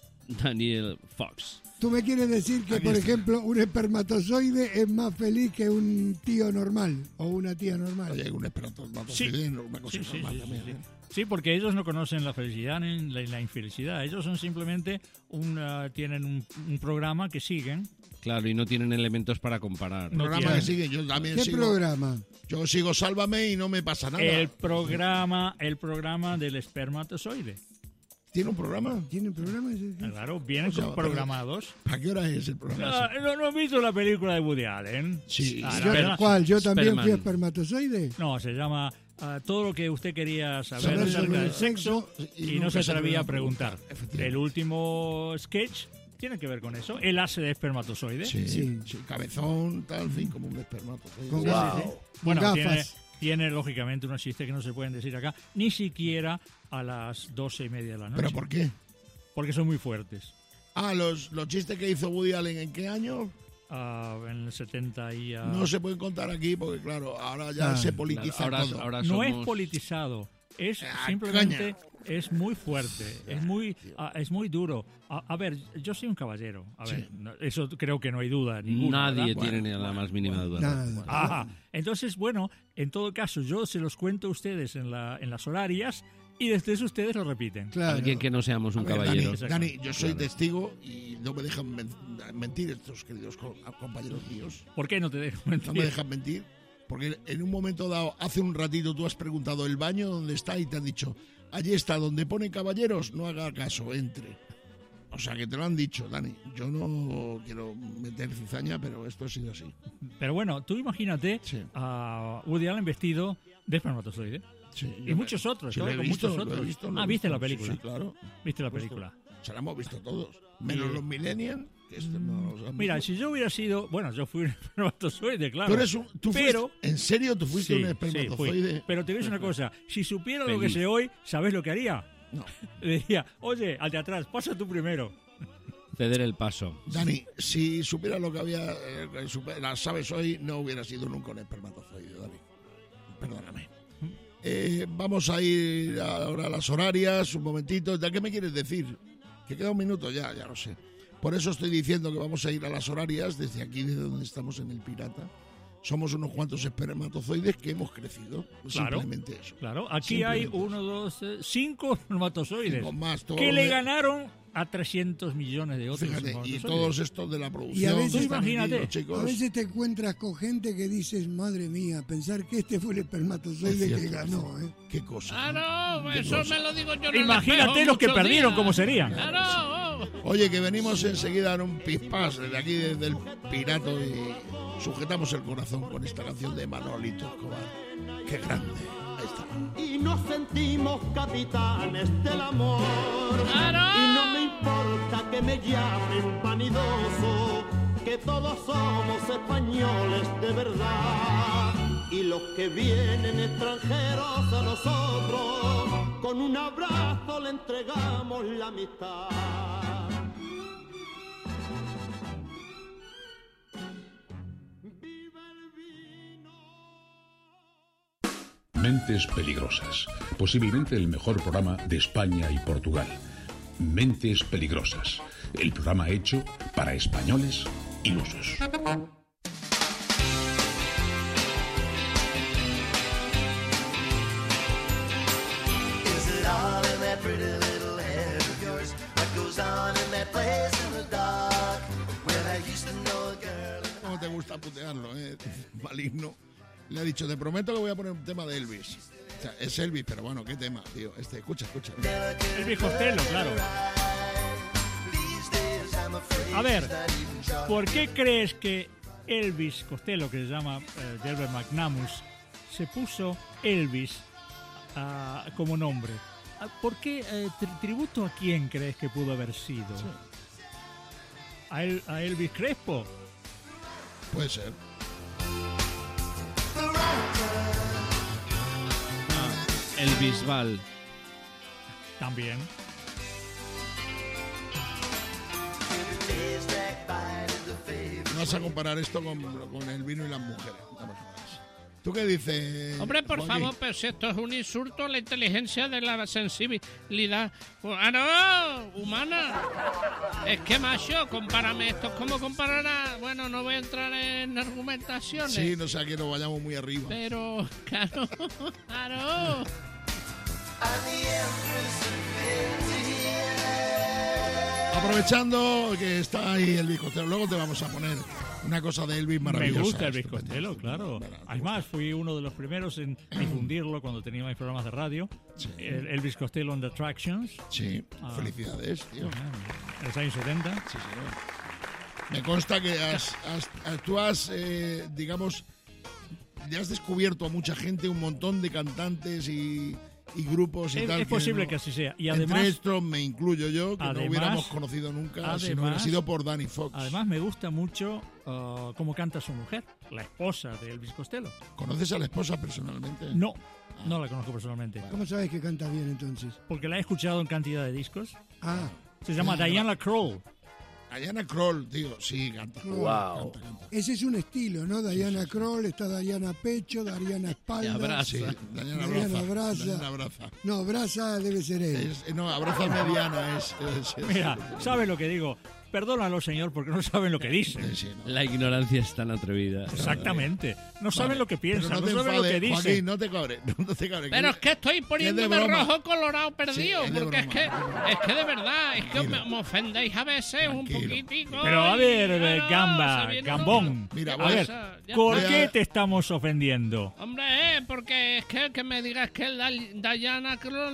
Daniel Fox. ¿Tú me quieres decir que, Aquí por está. ejemplo, un espermatozoide es más feliz que un tío normal o una tía normal? Oye, un espermatozoide, una cosa Sí, sí, normal sí, también. sí, ¿eh? sí. Sí, porque ellos no conocen la felicidad ni la, la infelicidad. Ellos son simplemente una, tienen un, un programa que siguen. Claro, y no tienen elementos para comparar. No Programa tiene. que sigue, yo también ¿Qué sigo. programa? Yo sigo Sálvame y no me pasa nada. El programa, el programa del espermatozoide. ¿Tiene un programa? ¿Tiene programa? ese? Claro, vienen O sea, con- programados. ¿A qué hora es el programa? Ah, ¿No, no has visto la película de Woody Allen? Sí. Ah, la Yo- verdad- ¿Cuál? ¿Yo también fui Sperman. espermatozoide? No, se llama ah, Todo lo que usted quería saber Saber acerca sobre del el sexo sexo y, y no nunca se se atrevía a atrevía a preguntar. preguntar, efectivamente. El último sketch tiene que ver con eso. Él hace de espermatozoide. Sí, Sí. sí, cabezón, tal, en fin, como un espermatozoide. Con Sí, gafas. sí, sí. Bueno, Con tiene, gafas. tiene lógicamente unos chistes que no se pueden decir acá, ni siquiera a las doce y media de la noche. ¿Pero por qué? Porque son muy fuertes. Ah, los, los chistes que hizo Woody Allen, ¿en qué año? Ah, en el setenta y... ah, No se pueden contar aquí porque, claro, ahora ya Ah, se Claro, politiza ahora, todo. ahora no es somos- politizado, es Ah, simplemente es muy fuerte, es muy ah, es muy duro. A, a ver, yo soy un caballero, a ver, Sí. no- eso creo que no hay duda ninguna. Nadie ¿verdad? tiene ni la más mínima duda. Nada. Ajá. Entonces, bueno, en todo caso, yo se los cuento a ustedes en la en las horarias y después ustedes lo repiten. Claro. Alguien que no seamos un A ver, caballero. Dani, Dani, yo soy Claro. testigo y no me dejan men- mentir estos queridos co- compañeros míos. ¿Por qué no te dejo No mentir? me dejan mentir. Porque en un momento dado, hace un ratito tú has preguntado el baño dónde está y te han dicho, allí está, donde pone caballeros, no haga caso, entre. O sea que te lo han dicho, Dani. Yo no quiero meter cizaña, pero esto ha sido así. Pero bueno, tú imagínate Sí. a Woody Allen vestido de espermatozoide. Sí, Y muchos otros, Sí, ¿no? lo he Con visto, muchos lo he otros. visto, lo Ah, he ¿viste visto. la película? Sí, sí, claro. ¿Viste la Por supuesto. película? Se la hemos visto todos. Menos Y- los millennials, que este no los han Mira, visto. si yo hubiera sido... Bueno, yo fui un espermatozoide, claro. Tú eres un, tú fuiste- pero... ¿En serio tú fuiste Sí, un sí, fui. espermatozoide? Pero te voy a decir una cosa. Si supiera lo que Feliz. sé hoy, ¿sabes lo que haría? No. Le diría, oye, al de atrás, pasa tú primero. Ceder el paso. Dani, si supieras lo que había, eh, que supe- la sabes hoy, no hubiera sido nunca un espermatozoide, Dani. Perdóname. Eh, vamos a ir ahora a las horarias, un momentito. ¿Ya qué me quieres decir? Que queda un minuto ya, ya lo sé. Por eso estoy diciendo que vamos a ir a las horarias desde aquí, desde donde estamos en el Pirata. Somos unos cuantos espermatozoides que hemos crecido. Claro. Simplemente eso. Claro, aquí hay Simplemente uno, dos, eh, cinco espermatozoides Con más, todo que lo le de- ganaron a trescientos millones de otros Fíjate, y espermatozoides. todos estos de la producción. Y a veces- que están imagínate, metidos, chicos. A veces te encuentras con gente que dices, madre mía, pensar que este fue el espermatozoide Es que cierto, ganó, ¿eh? Qué cosa. Claro, Qué eso cosa. me lo digo yo en el Imagínate espejo los que muchos perdieron, días. ¿cómo serían? Claro. Oye, que venimos enseguida en un pispás desde aquí, desde el Pirato, y sujetamos el corazón con esta canción de Manolito Escobar. ¡Qué grande! Ahí está. Y nos sentimos capitanes del amor. ¡Claro! Y no me importa que me llamen vanidoso, que todos somos españoles de verdad. Y los que vienen extranjeros a nosotros, con un abrazo le entregamos la amistad. Mentes Peligrosas, posiblemente el mejor programa de España y Portugal. Mentes Peligrosas, el programa hecho para españoles ilusos. ¿Cómo te gusta putearlo, eh? Maligno. Le ha dicho, te prometo que voy a poner un tema de Elvis. O sea, es Elvis, pero bueno, ¿qué tema, tío? Este, escucha, escucha. Elvis Costello, claro. A ver, ¿por qué crees que Elvis Costello, que se llama eh, Delbert McNamara, se puso Elvis uh, como nombre? ¿Por qué eh, tri- tributo a quién crees que pudo haber sido? Sí. ¿A, El, ¿A Elvis Crespo? Puede ser. El Bisbal. También. No vas a comparar esto con, con el vino y las mujeres. ¿Tú qué dices? Hombre, por Joaquín? favor, pero si esto es un insulto a la inteligencia de la sensibilidad ah, no, humana. Es que, macho, compárame esto. ¿Cómo comparará? Bueno, no voy a entrar en argumentaciones. Sí, no sé, que nos vayamos muy arriba. Pero, claro, claro. Aprovechando que está ahí Elvis Costello, luego te vamos a poner una cosa de Elvis maravillosa. Me gusta Elvis estupenda. Costello, claro. Además, fui uno de los primeros en difundirlo cuando tenía mis programas de radio. Sí. El Elvis Costello and the Attractions. Sí, Ah. felicidades, tío. En los años setenta. Sí, señor. Me consta que has, has- tú has, eh, digamos, ya has descubierto a mucha gente, un montón de cantantes y, y grupos y Es, tal. es posible no- que así sea. Y Entre además, estos me incluyo yo, que además- no hubiéramos conocido nunca si no hubiera además- sido por Danny Fox. además me gusta mucho uh, cómo canta su mujer, la esposa de Elvis Costello. ¿Conoces a la esposa personalmente? No, no la conozco personalmente. ¿Cómo sabes que canta bien entonces? Porque la he escuchado en cantidad de discos. Ah, Se llama Ah, Diana Kroll. Diana Kroll, tío, sí, canta. Wow. Canta, canta. ese es un estilo, ¿no? Diana Kroll, está Diana Pecho, Diana Espalda. Y abraza. Sí, Diana Diana Abraza. Abraza. Diana Abraza. No, Brasa debe ser él. Es- eh, no, Abraza Mediana es... es- es- Mira, ¿sabe lo que digo? Perdónalo, señor, porque no saben lo que dicen. Sí, sí, no. La ignorancia es tan atrevida. Exactamente. No saben Vale, lo que piensan, pero no, te saben lo que enfades, dicen. Joaquín, no te cabres, no te cabres. Pero es que estoy poniéndome broma. rojo colorado perdido, Sí, es de porque es broma, que, es de broma. es que de verdad, es que Tranquilo. me, me ofendéis a veces un Tranquilo. poquitico. Pero a ver, y, eh, claro, Gamba, se viene Gambón, uno. Mira, a voy a- ver, Ya ¿por está. qué te estamos ofendiendo? Hombre, eh, porque es que, que me digas que la Diana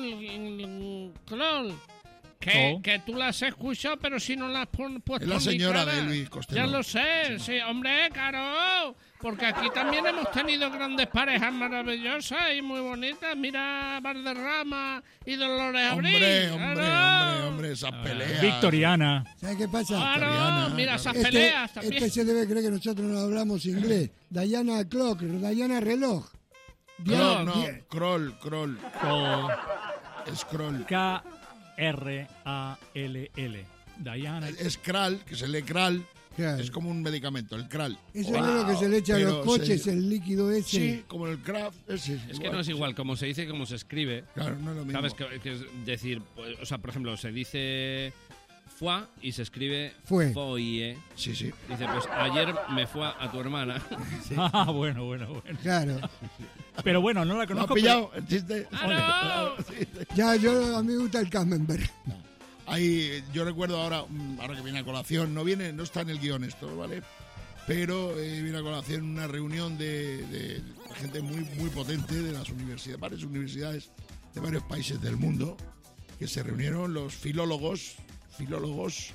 Kroll, Kroll que, Kroll. que tú la has escuchado, pero si no la has pon- puesto Es la en mi señora cara. de Elvis Costello. Ya lo sé, sí, hombre, claro, porque aquí también hemos tenido grandes parejas maravillosas y muy bonitas. Mira Valderrama y Dolores Abril. Hombre, hombre, claro. hombre, hombre, esas peleas. Victoriana. ¿Sabes qué pasa? Claro, Victoriana, mira claro. esas Este, peleas también. este se debe creer que nosotros no hablamos inglés. Diana Clock, Diana Reloj. No, Diana- no, Di- Kroll, Kroll, Kroll. es Kroll. K R A L L. Diana. Es Kral, que se lee Kral, Claro. es como un medicamento, el Kral. Eso no es lo que se le echa a Pero los coches, se- el líquido ese. Sí, como el Kraft, ese. Es que no es igual como se dice como se escribe. Claro, no es lo mismo. ¿Sabes? Que, que es decir, pues, o sea, por ejemplo, se dice fue y se escribe Fue. foie. Sí, sí. Dice, pues ayer me fue a tu hermana. Ah, bueno, bueno, bueno. Claro. Pero bueno, no la ¿Lo has conozco. pillado el chiste? ¡Claro! Sí, sí. Ya, yo, a mí me gusta el Camembert. Ahí, yo recuerdo ahora, mm, ahora que viene a colación, no viene, no está en el guión esto, ¿vale? Pero eh, viene a colación una reunión de, de gente muy, muy potente de las universidades, varias universidades de varios países del mundo, que se reunieron los filólogos, filólogos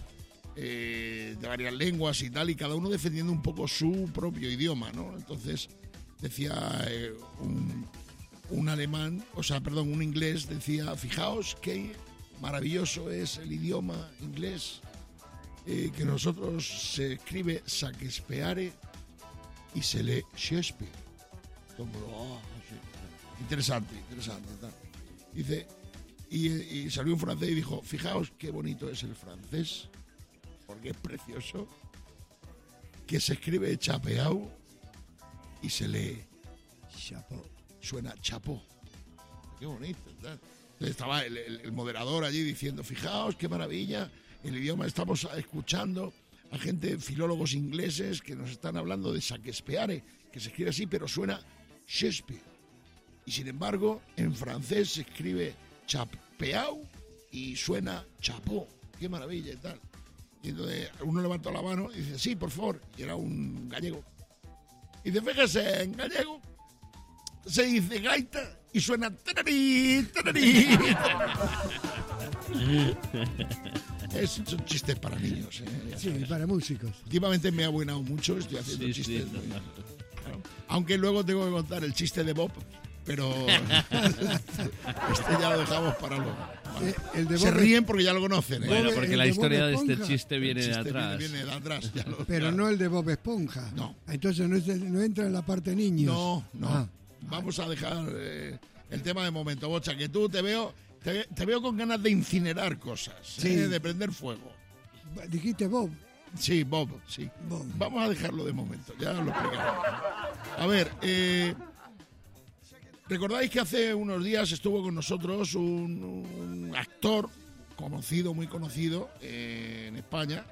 eh, de varias lenguas y tal, y cada uno defendiendo un poco su propio idioma, ¿no? Entonces decía eh, un, un alemán, o sea, perdón, un inglés decía, fijaos qué maravilloso es el idioma inglés. eh, que nosotros se escribe Shakespeare y se lee Shakespeare. Como, oh, sí. Interesante, interesante. Tal. Dice, y, y salió un francés y dijo, fijaos qué bonito es el francés, porque es precioso, que se escribe chapeau y se lee Chapo. Suena chapó. Qué bonito. ¿Verdad? Estaba el, el, el moderador allí diciendo, fijaos qué maravilla, el idioma, estamos escuchando a gente, filólogos ingleses, que nos están hablando de Shakespeare, que se escribe así, pero suena Shakespeare. Y sin embargo, en francés se escribe chapeau y suena chapó. Qué maravilla y tal. Y entonces uno levantó la mano y dice, sí, por favor. Y era un gallego. Y dice, fíjese, en gallego se dice gaita y suena tararí, tararí. Es, son chistes para niños. ¿eh? Sí, para músicos. Últimamente me ha buenado mucho, estoy haciendo Sí, chistes. sí, muy- no, no. Aunque luego tengo que contar el chiste de Bob, pero este ya lo dejamos para luego. Eh, el de Se Bob- ríen porque ya lo conocen. ¿eh? Bueno, Bob- porque el la de Bob historia de este Esponja. chiste viene El de chiste atrás. Viene, viene de atrás. ya lo- Pero ya. no el de Bob Esponja. No. Entonces no, es el- no entra en la parte niños. No, no. Ah. Vamos a dejar eh, el tema de momento, Bocha, que tú te veo, te, te veo con ganas de incinerar cosas, Sí. ¿eh? De prender fuego. Dijiste Bob. Sí, Bob, sí. Bob. Vamos a dejarlo de momento, ya lo explicaré. A ver, eh, recordáis que hace unos días estuvo con nosotros un, un actor conocido, muy conocido eh, en España,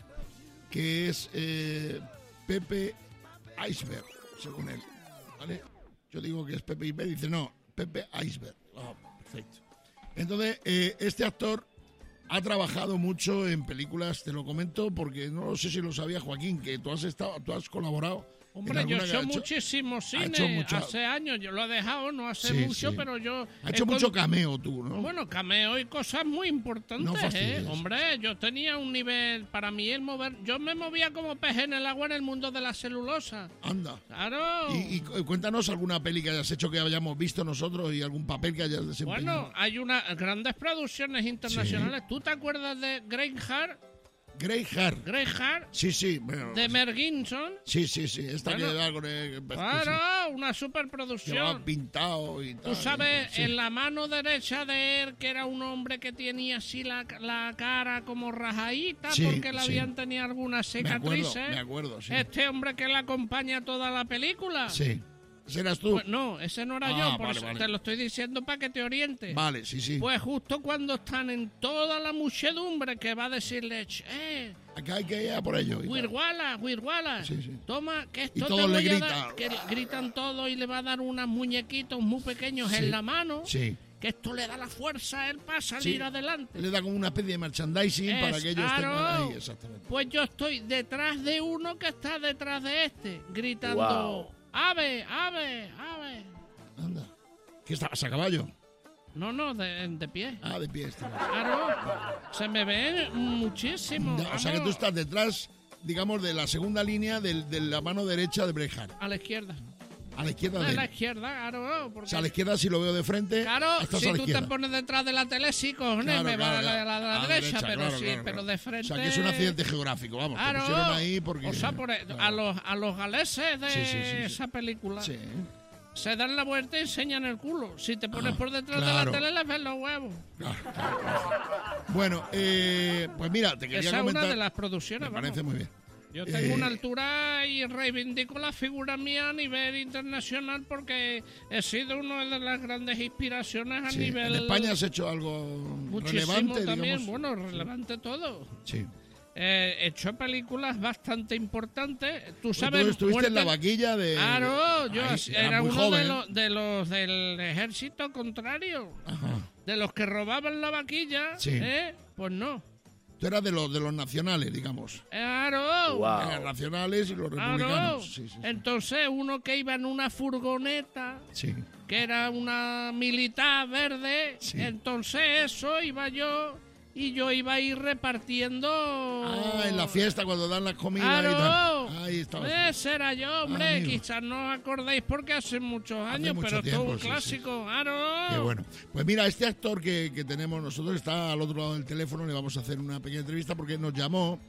que es eh, Pepe Iceberg, según él, ¿vale? Yo digo que es Pepe Iceberg, dice no, Pepe Iceberg. Ah, perfecto. Entonces, eh, este actor ha trabajado mucho en películas, te lo comento porque no sé si lo sabía Joaquín, que tú has estado, tú has colaborado. en Hombre, yo alguna he que hecho ha hecho- muchísimo ha cine hecho mucha- hace años. Yo lo he dejado, no hace Sí, mucho, sí. pero yo... Ha he hecho con- mucho cameo tú, ¿no? Bueno, cameo y cosas muy importantes, No ¿eh? fastidies. Hombre, yo tenía un nivel... Para mí el mover... Yo me movía como pez en el agua en el mundo de la celulosa. Anda. Claro. Y, y cu- cuéntanos alguna peli que hayas hecho que hayamos visto nosotros y algún papel que hayas desempeñado. Bueno, hay unas grandes producciones internacionales. ¿Tú te acuerdas de Greyheart? Greyheart. Greyheart, Sí, sí. Bueno, de Mel Gibson. sí, sí, sí. Esta Bueno, que va con el... Claro, una Que va superproducción. pintado y tal. Tú sabes, Sí. en la mano derecha de él, que era un hombre que tenía así la, la cara como rajadita, Sí, porque le sí. habían tenido algunas Me acuerdo, cicatrices. me acuerdo, sí. Este hombre que le acompaña toda la película. Sí. ¿Ese eras tú? Pues no, ese no era Ah, yo, por vale, eso vale. te lo estoy diciendo para que te orientes. Vale, sí, sí. Pues justo cuando están en toda la muchedumbre que va a decirle, eh, Acá hay que ir a por ello. y tal. Wirwala, Wirwala, Sí, sí. toma, que esto Y te todos le voy a gritan. dar", que le gritan todos y le va a dar unos muñequitos muy pequeños Sí. en la mano, Sí. que esto le da la fuerza a él para salir Sí. adelante. Le da como una especie de merchandising Es, para que ellos claro. tengan ahí, exactamente. Pues yo estoy detrás de uno que está detrás de este, gritando, Guau. ave, ave, ave. Anda. ¿Qué estabas a caballo? No, no, de, de pie. Ah, de pie estabas. Claro, se me ve muchísimo. Ya, o sea que tú vamos, estás detrás, digamos, de la segunda línea del- de la mano derecha de Brejard. a la izquierda. A la izquierda A de él. la izquierda, claro. O Porque, sea, a la izquierda si lo veo de frente, claro, estás si a la tú te izquierda. pones detrás de la tele, sí, cojones, Claro, me claro, va a la, claro. la- la A la derecha, derecha, pero claro, sí, claro, pero claro. de frente. O sea, que es un accidente geográfico, vamos. Claro. Te pusieron ahí porque... O sea, por, e- a, los, a los galeses de Sí, sí, sí, sí. esa película Sí. se dan la vuelta y enseñan el culo. Si te pones Ah, por detrás claro. de la tele, les ves los huevos. Claro, claro, claro. Bueno, eh, pues mira, te quería Esa es comentar... una de las producciones. Me parece vamos. muy bien. Yo tengo Eh, una altura y reivindico la figura mía a nivel internacional porque he sido una de las grandes inspiraciones a Sí, nivel... En España has hecho algo muchísimo relevante, también, digamos. bueno, relevante todo. Sí. Eh, he hecho películas bastante importantes. Tú Pues sabes... tú estuviste en la Muerte- vaquilla de... Claro, yo Ahí, era era muy uno de joven. los, de los del ejército contrario. Ajá. De los que robaban la vaquilla, Sí. ¿eh? Pues no. Tú eras de los, de los nacionales, digamos. Claro. Los nacionales y los Claro. republicanos. Sí, sí, sí. Entonces, uno que iba en una furgoneta, Sí. que era una militar verde, Sí. entonces eso iba yo y yo iba a ir repartiendo... Ah, en la fiesta cuando dan las comidas y ¡Claro! tal. Ahí estabas. Ese era yo, hombre. Ah, amigo. Quizás no os acordéis porque hace muchos Hace años, mucho pero esto es tiempo, un sí, sí. clásico. ¡Claro! Qué bueno. Pues mira, este actor que, que tenemos nosotros está al otro lado del teléfono. Le vamos a hacer una pequeña entrevista porque nos llamó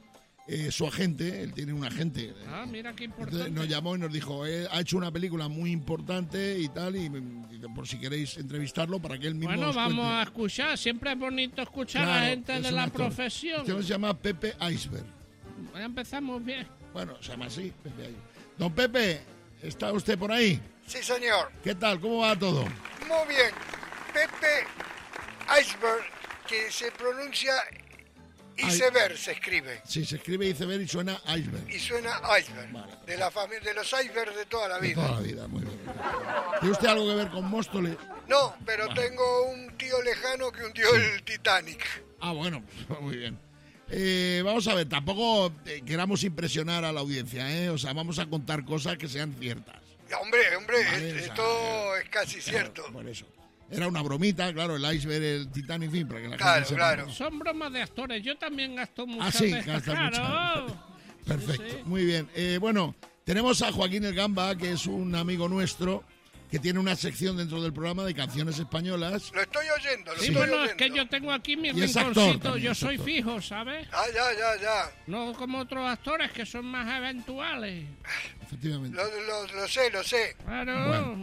eh, su agente, él tiene un agente. Ah, mira qué Entonces importante. nos llamó y nos dijo, eh, ha hecho una película muy importante y tal, y, y por si queréis entrevistarlo para que él mismo Bueno, os vamos cuente. a escuchar. Siempre es bonito escuchar a Claro, la gente es de un la actor. profesión. Este se llama Pepe Iceberg. Ya empezamos bien. Bueno, se llama así, Pepe Iceberg. Don Pepe, ¿está usted por ahí? Sí, señor. ¿Qué tal? ¿Cómo va todo? Muy bien. Pepe Iceberg, que se pronuncia iceberg, se escribe. Sí, se escribe iceberg y suena iceberg. Y suena iceberg. Vale. De la familia, de los icebergs de toda la De vida. toda la vida, muy bien. ¿Tiene usted algo que ver con Móstoles? No, pero tengo un tío lejano que hundió el Titanic. Ah, bueno, muy bien. Eh, vamos a ver, tampoco eh, queramos impresionar a la audiencia, ¿eh? O sea, vamos a contar cosas que sean ciertas. Hombre, hombre, Vale, es- o sea, esto es casi Claro, cierto. por eso. Era una bromita, claro, el iceberg, el Titanic, en fin, para que la Claro, gente sepa. claro. Son bromas de actores. Yo también gasto muchas Ah, sí, de estas. gasta Claro. muchas. Perfecto, Sí, sí. muy bien. Eh, bueno, tenemos a Joaquín El Gamba, que es un amigo nuestro, que tiene una sección dentro del programa de canciones españoles. Lo estoy oyendo, lo Sí, estoy bueno, es oyendo. que yo tengo aquí mi Y es actor rinconcito. también, Yo es soy actor. fijo, ¿sabes? Ah, ya, ya, ya. No como otros actores que son más eventuales. Efectivamente. Lo, lo, lo sé, lo sé. Claro. Bueno.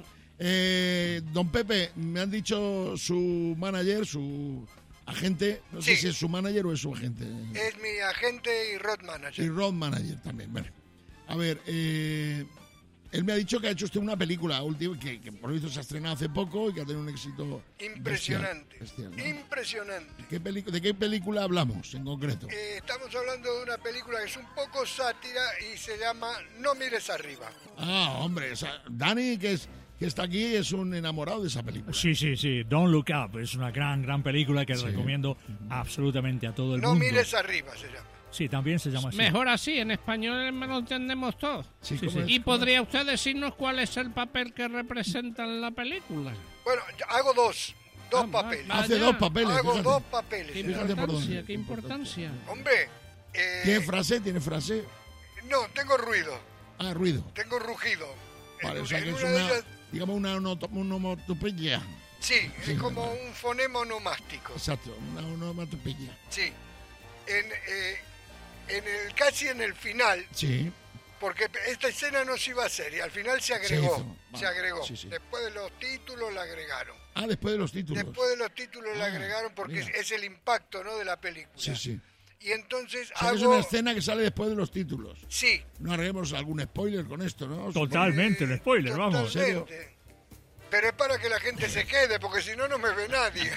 Eh, don Pepe, me han dicho su manager, su agente, no sé Sí. si es su manager o es su agente. Es mi agente y road Y manager. road manager también. Bueno. A ver, eh, él me ha dicho que ha hecho usted una película última que, que por lo visto se ha estrenado hace poco y que ha tenido un éxito Impresionante. bestial, bestial, ¿no? Impresionante. ¿Qué pelicu- ¿De qué película hablamos en concreto? Eh, estamos hablando de una película que es un poco sátira y se llama No mires arriba. Ah, hombre, o sea, Dani, que es que está aquí, es un enamorado de esa película. Sí, sí, sí. Don't Look Up es una gran, gran película que Sí. recomiendo absolutamente a todo el No mundo. mires arriba se llama. Sí, también se llama así. Mejor así, en español me lo entendemos todos. Sí, Sí, ¿cómo sí. es? ¿Y podría usted decirnos cuál es el papel que representa en la película? Bueno, yo hago dos. Dos Ah, papeles. va- Hace vaya. dos papeles. Hago fíjate. dos papeles. Qué Fíjate por importancia, dónde. qué importancia. Hombre, eh, ¿Tiene frase? ¿Tiene frase? no, tengo ruido. Ah, ruido. Tengo rugido. Vale, En- o sea en que es una de una, ellas- digamos, una onoto- onomatopeya. Sí, Sí. es como un fonema onomástico. Exacto, una onomatopeya. Sí. En, eh, en el, casi en el final, Sí, porque esta escena no se iba a hacer y al final se Se agregó. hizo, Se, vale, agregó. sí, sí. Después de los títulos la agregaron. ah, después de los títulos. Después de los títulos la Ah, agregaron porque es, mira. es el impacto, ¿no?, de la película. Sí, sí. Y entonces O sea, que es hago... una escena que sale después de los títulos. Sí. No haremos algún spoiler con esto, ¿no? Totalmente, el spoiler, vamos. Totalmente. Pero es para que la gente se quede, porque si no, no me ve nadie.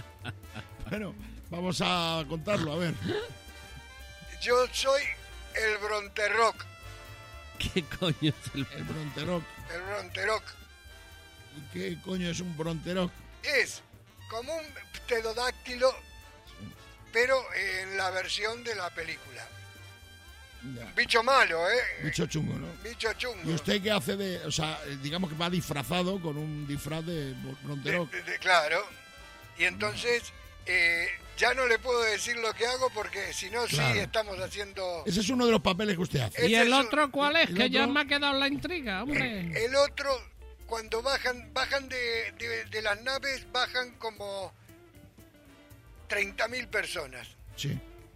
Bueno, vamos a contarlo, a ver. Yo soy el Bronterrock. ¿Qué coño es el... El Bronteroc. El Bronterrock ¿Y qué coño es un Bronteroc? es como un pterodáctilo, pero en la versión de la película. Ya. Bicho malo, ¿eh? Bicho chungo, ¿no? Bicho chungo. ¿Y usted qué hace de...? O sea, digamos que va disfrazado con un disfraz de De- Bronteroc. de- de- claro. Y entonces eh, ya no le puedo decir lo que hago porque si no, Claro. sí estamos haciendo... Ese es uno de los papeles que usted hace. ¿Y Ese el es un- otro cuál es? ¿El Que ya otro? me ha quedado la intriga, hombre. El otro, cuando bajan, bajan de, de- de las naves, bajan como treinta mil personas. Sí.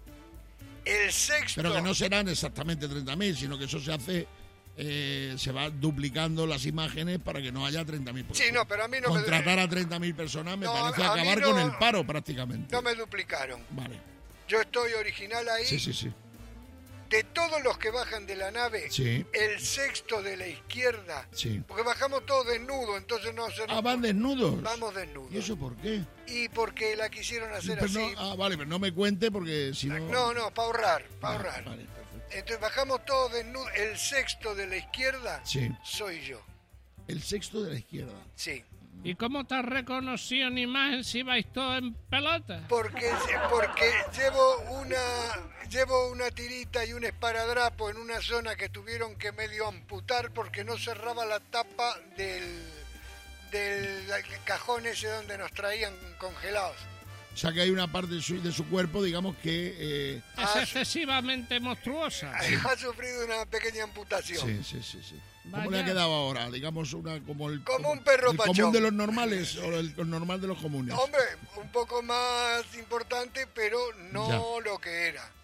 El sexto... Pero que no serán exactamente treinta mil, sino que eso se hace... eh, se va duplicando las imágenes para que no haya treinta mil. Sí, no, pero a mí no Contratar me... a treinta mil personas me No, parece a mí acabar no- con el paro prácticamente. No me duplicaron. Vale. Yo estoy original ahí. Sí, sí, sí. De todos los que bajan de la nave, Sí. el sexto de la izquierda, Sí. porque bajamos todos desnudos, entonces no se nos... Ah, van desnudos. Vamos desnudos. ¿Y eso por qué? Y porque la quisieron hacer Pero así. no- ah, vale, pero no me cuente porque si no... No, no, para ahorrar, para Vale, ahorrar. vale, perfecto. Entonces bajamos todos desnudos. El sexto de la izquierda Sí. soy yo. El sexto de la izquierda. Sí. ¿Y cómo te has reconocido en imagen si vais todos en pelota? Porque, porque llevo una llevo una tirita y un esparadrapo en una zona que tuvieron que medio amputar porque no cerraba la tapa del, del cajón ese donde nos traían congelados. O sea que hay una parte de su, de su cuerpo, digamos, que... eh, Es Ah, excesivamente monstruosa. Ha sufrido una pequeña amputación. sí, sí, sí, sí. ¿Cómo Vaya. le ha quedado ahora? Digamos, una como el... Como un perro el pachón. común de los normales o el, el normal de los comunes. Hombre, un poco más importante, pero no Ya. lo que era. O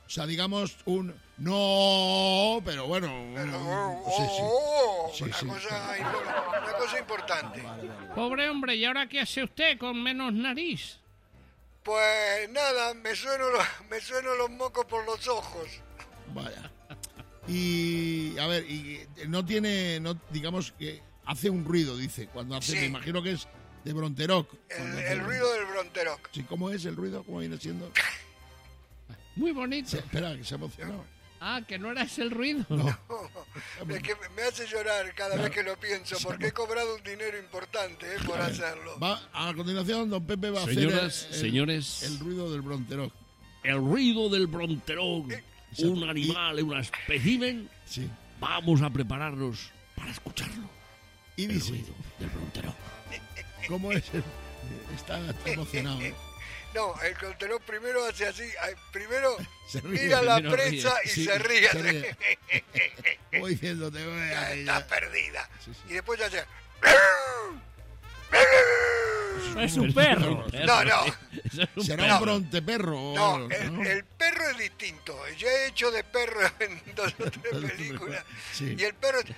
O sea, digamos un no, pero bueno. Pero, un- oh, sí, sí. oh, Sí, una, sí. cosa, impo- una cosa importante. Pobre hombre, ¿y ahora qué hace usted con menos nariz? Pues nada, me sueno, los, me sueno los mocos por los ojos. Vaya. Y a ver, y no tiene, no, digamos que hace un ruido, dice, cuando hace, Sí. me imagino que es de Bronteroc. El, cuando hace el ruido del Bronteroc. Sí, ¿cómo es el ruido? ¿Cómo viene siendo? Muy bonito. Sí, espera, que se ha emocionado. Ah, que no era ese el ruido. No. Es que me hace llorar cada vez que lo pienso, porque he cobrado un dinero importante eh, por hacerlo. Va, a continuación, don Pepe va a Señoras, hacer el, el- señores. el ruido del Bronteroc. El ruido del Bronteroc, un animal, un espécimen. Sí. Vamos a prepararnos para escucharlo. Y El dice, ruido del Bronteroc. ¿cómo es? el- Está, está emocionado. ¿eh? No, el Bronteroc primero hace así, ay, primero Se ríe, mira a la primero presa ríe, y sí, se ríe. se ríe. Como diciendo, te voy a... Está perdida. Sí, sí. Y después hace... Es un perro. No, no. Eso es un ¿Será perro. un bronteperro? o No, algo, el, ¿no? el perro es distinto. Yo he hecho de perro en dos o tres películas. Sí. Y el perro es,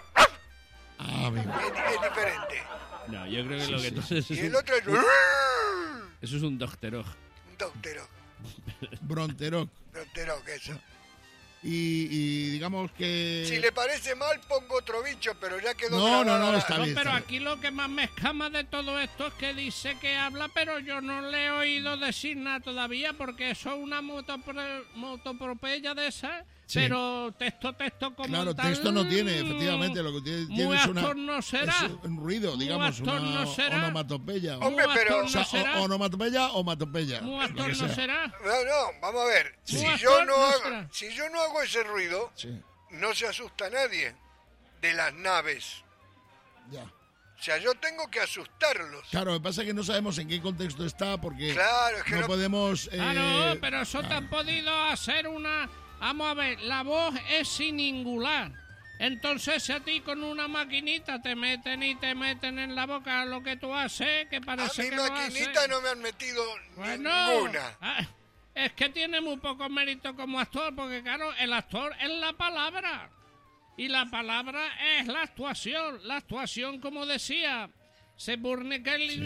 Ah, amigo. es- es diferente. No, yo creo que Sí, lo que sí, entonces Y es el un, otro es... eso es un doctorog. Doctero. Bronteroc. Doctero, que eso. Y, y digamos que... Si le parece mal, pongo otro bicho, pero ya quedó No, no, grabada no, la- está No, bien. pero está bien. aquí lo que más me escama de todo esto es que dice que habla, pero yo no le he oído decir nada todavía, porque eso es una motopro- motopropeya de esas, Sí. pero texto, texto como Claro, tal, texto no tiene, efectivamente. Lo que tiene, muy tiene es una... actor no será. es un ruido, Muy digamos, actor una no será. onomatopeya. Muy Hombre, pero- actor O sea, no será. o- onomatopeya o matopeya. Muy lo actor que no sea. será. No, no, vamos a ver. Sí. Si, Muy yo actor no no hago, será. si yo no hago ese ruido, Sí, no se asusta nadie de las naves. ya. O sea, yo tengo que asustarlos. Claro, lo que pasa es que no sabemos en qué contexto está porque Claro, es que no, no- podemos... eh, Ah, no, pero eso te claro. han podido hacer una... Vamos a ver, la voz es singular. Entonces, si a ti con una maquinita te meten y te meten en la boca lo que tú haces, que A parece mi que lo maquinita haces. no me han metido Bueno, ninguna. ah, es que tiene muy poco mérito como actor, porque claro, el actor es la palabra. Y la palabra es la actuación. La actuación, como decía Seburne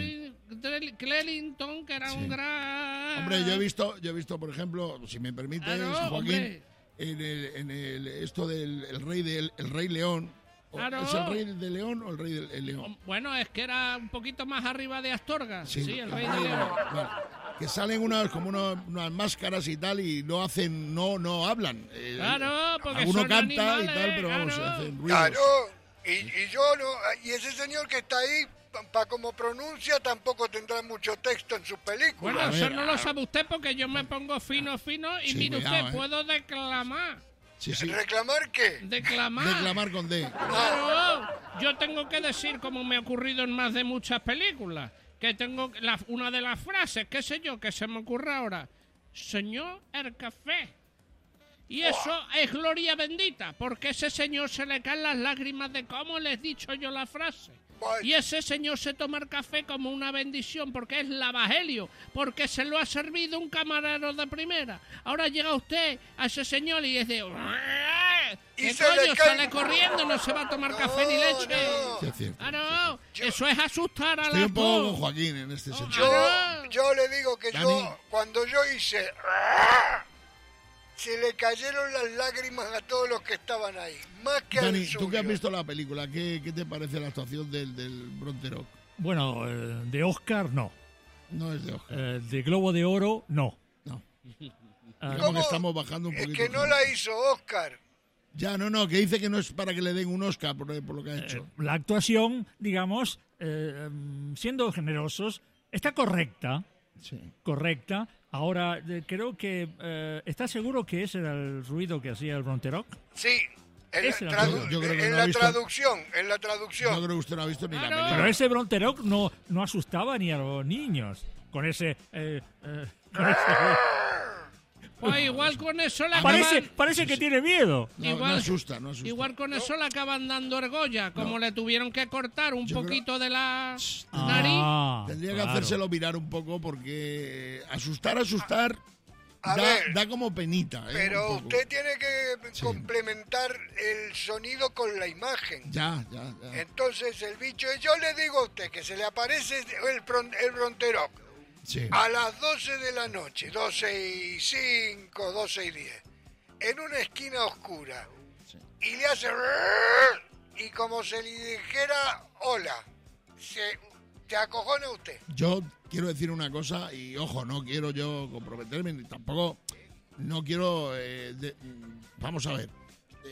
Clellington, que era Sí. un gran... Hombre, yo he visto, yo he visto, por ejemplo, si me permites, Claro, Joaquín, hombre. en, el, en el, esto del el rey del el rey león. O- Claro. ¿Es el rey de león o el rey del el león? Bueno, es que era un poquito más arriba de Astorga. Sí, Sí, el rey de León. Vale. Que salen unas como unas, unas máscaras y tal y no hacen, no, no hablan. Eh, Claro, porque alguno son canta y animales, tal, pero vamos, claro. hacen ruidos. Claro, y, y yo no, y ese señor que está ahí, para como pronuncia, tampoco tendrá mucho texto en sus películas. Bueno, A eso ver, no lo sabe usted porque yo me pongo fino, fino y Sí, mire cuidado, usted, eh. puedo declamar. Sí, sí. ¿Reclamar qué? Declamar. Declamar con D. Claro, yo tengo que decir, como me ha ocurrido en más de muchas películas, que tengo la- una de las frases, qué sé yo, que se me ocurre ahora. Señor, el café. Y eso es gloria bendita, porque ese señor se le caen las lágrimas de cómo le he dicho yo la frase. Y ese señor se toma el café como una bendición, porque es el evangelio, porque se lo ha servido un camarero de primera. Ahora llega usted a ese señor y es de... ¿Qué se coño? le cae- Sale corriendo, no se va a tomar café ni leche. no. Sí, es cierto. Ah, no, eso es asustar a Estoy la un poco con Joaquín en este sentido. Yo, yo le digo que Dani. yo, cuando yo hice... Se le cayeron las lágrimas a todos los que estaban ahí, más que Dani, al suyo. tú que has visto la película, ¿qué, qué te parece la actuación del, del Bronteroc? Bueno, eh, de Oscar no. No es de Oscar. Eh, de Globo de Oro no. No. Ah, Como que estamos bajando un Es poquito. que no la hizo Oscar. Ya, no, no, que dice que no es para que le den un Oscar por, por lo que ha hecho. la actuación, digamos, eh, em, siendo generosos, está correcta. Sí. Correcta. Ahora, eh, creo que... Eh, ¿Estás seguro que ese era el ruido que hacía el Bronteroc? Sí, en, la, Ese era tradu- yo- yo creo que en no la ha visto- traducción, en la Yo traducción. creo que usted no ha visto ni la Claro. película. Pero ese Bronteroc no, no asustaba ni a los niños. Con ese... eh, eh, con ese- Pues igual con eso le parece acaban, parece que tiene miedo. No, igual- no asusta, no asusta. igual con eso le acaban dando argolla, como le tuvieron que cortar un Yo creo- poquito de la nariz. Ah, Tendría que claro. hacérselo mirar un poco porque asustar, asustar, A da, ver, da como penita. ¿eh? pero Un poco. usted tiene que Sí. complementar el sonido con la imagen. Ya, ya, ya. Entonces el bicho, yo le digo a usted que se le aparece el, bron- el Bronteroc Sí. a las doce de la noche, doce y cinco, doce y diez, en una esquina oscura, y le hace... y como se le dijera hola, se, te acojona usted. Yo quiero decir una cosa, y ojo, no quiero yo comprometerme, ni tampoco, no quiero, eh, de- vamos a ver,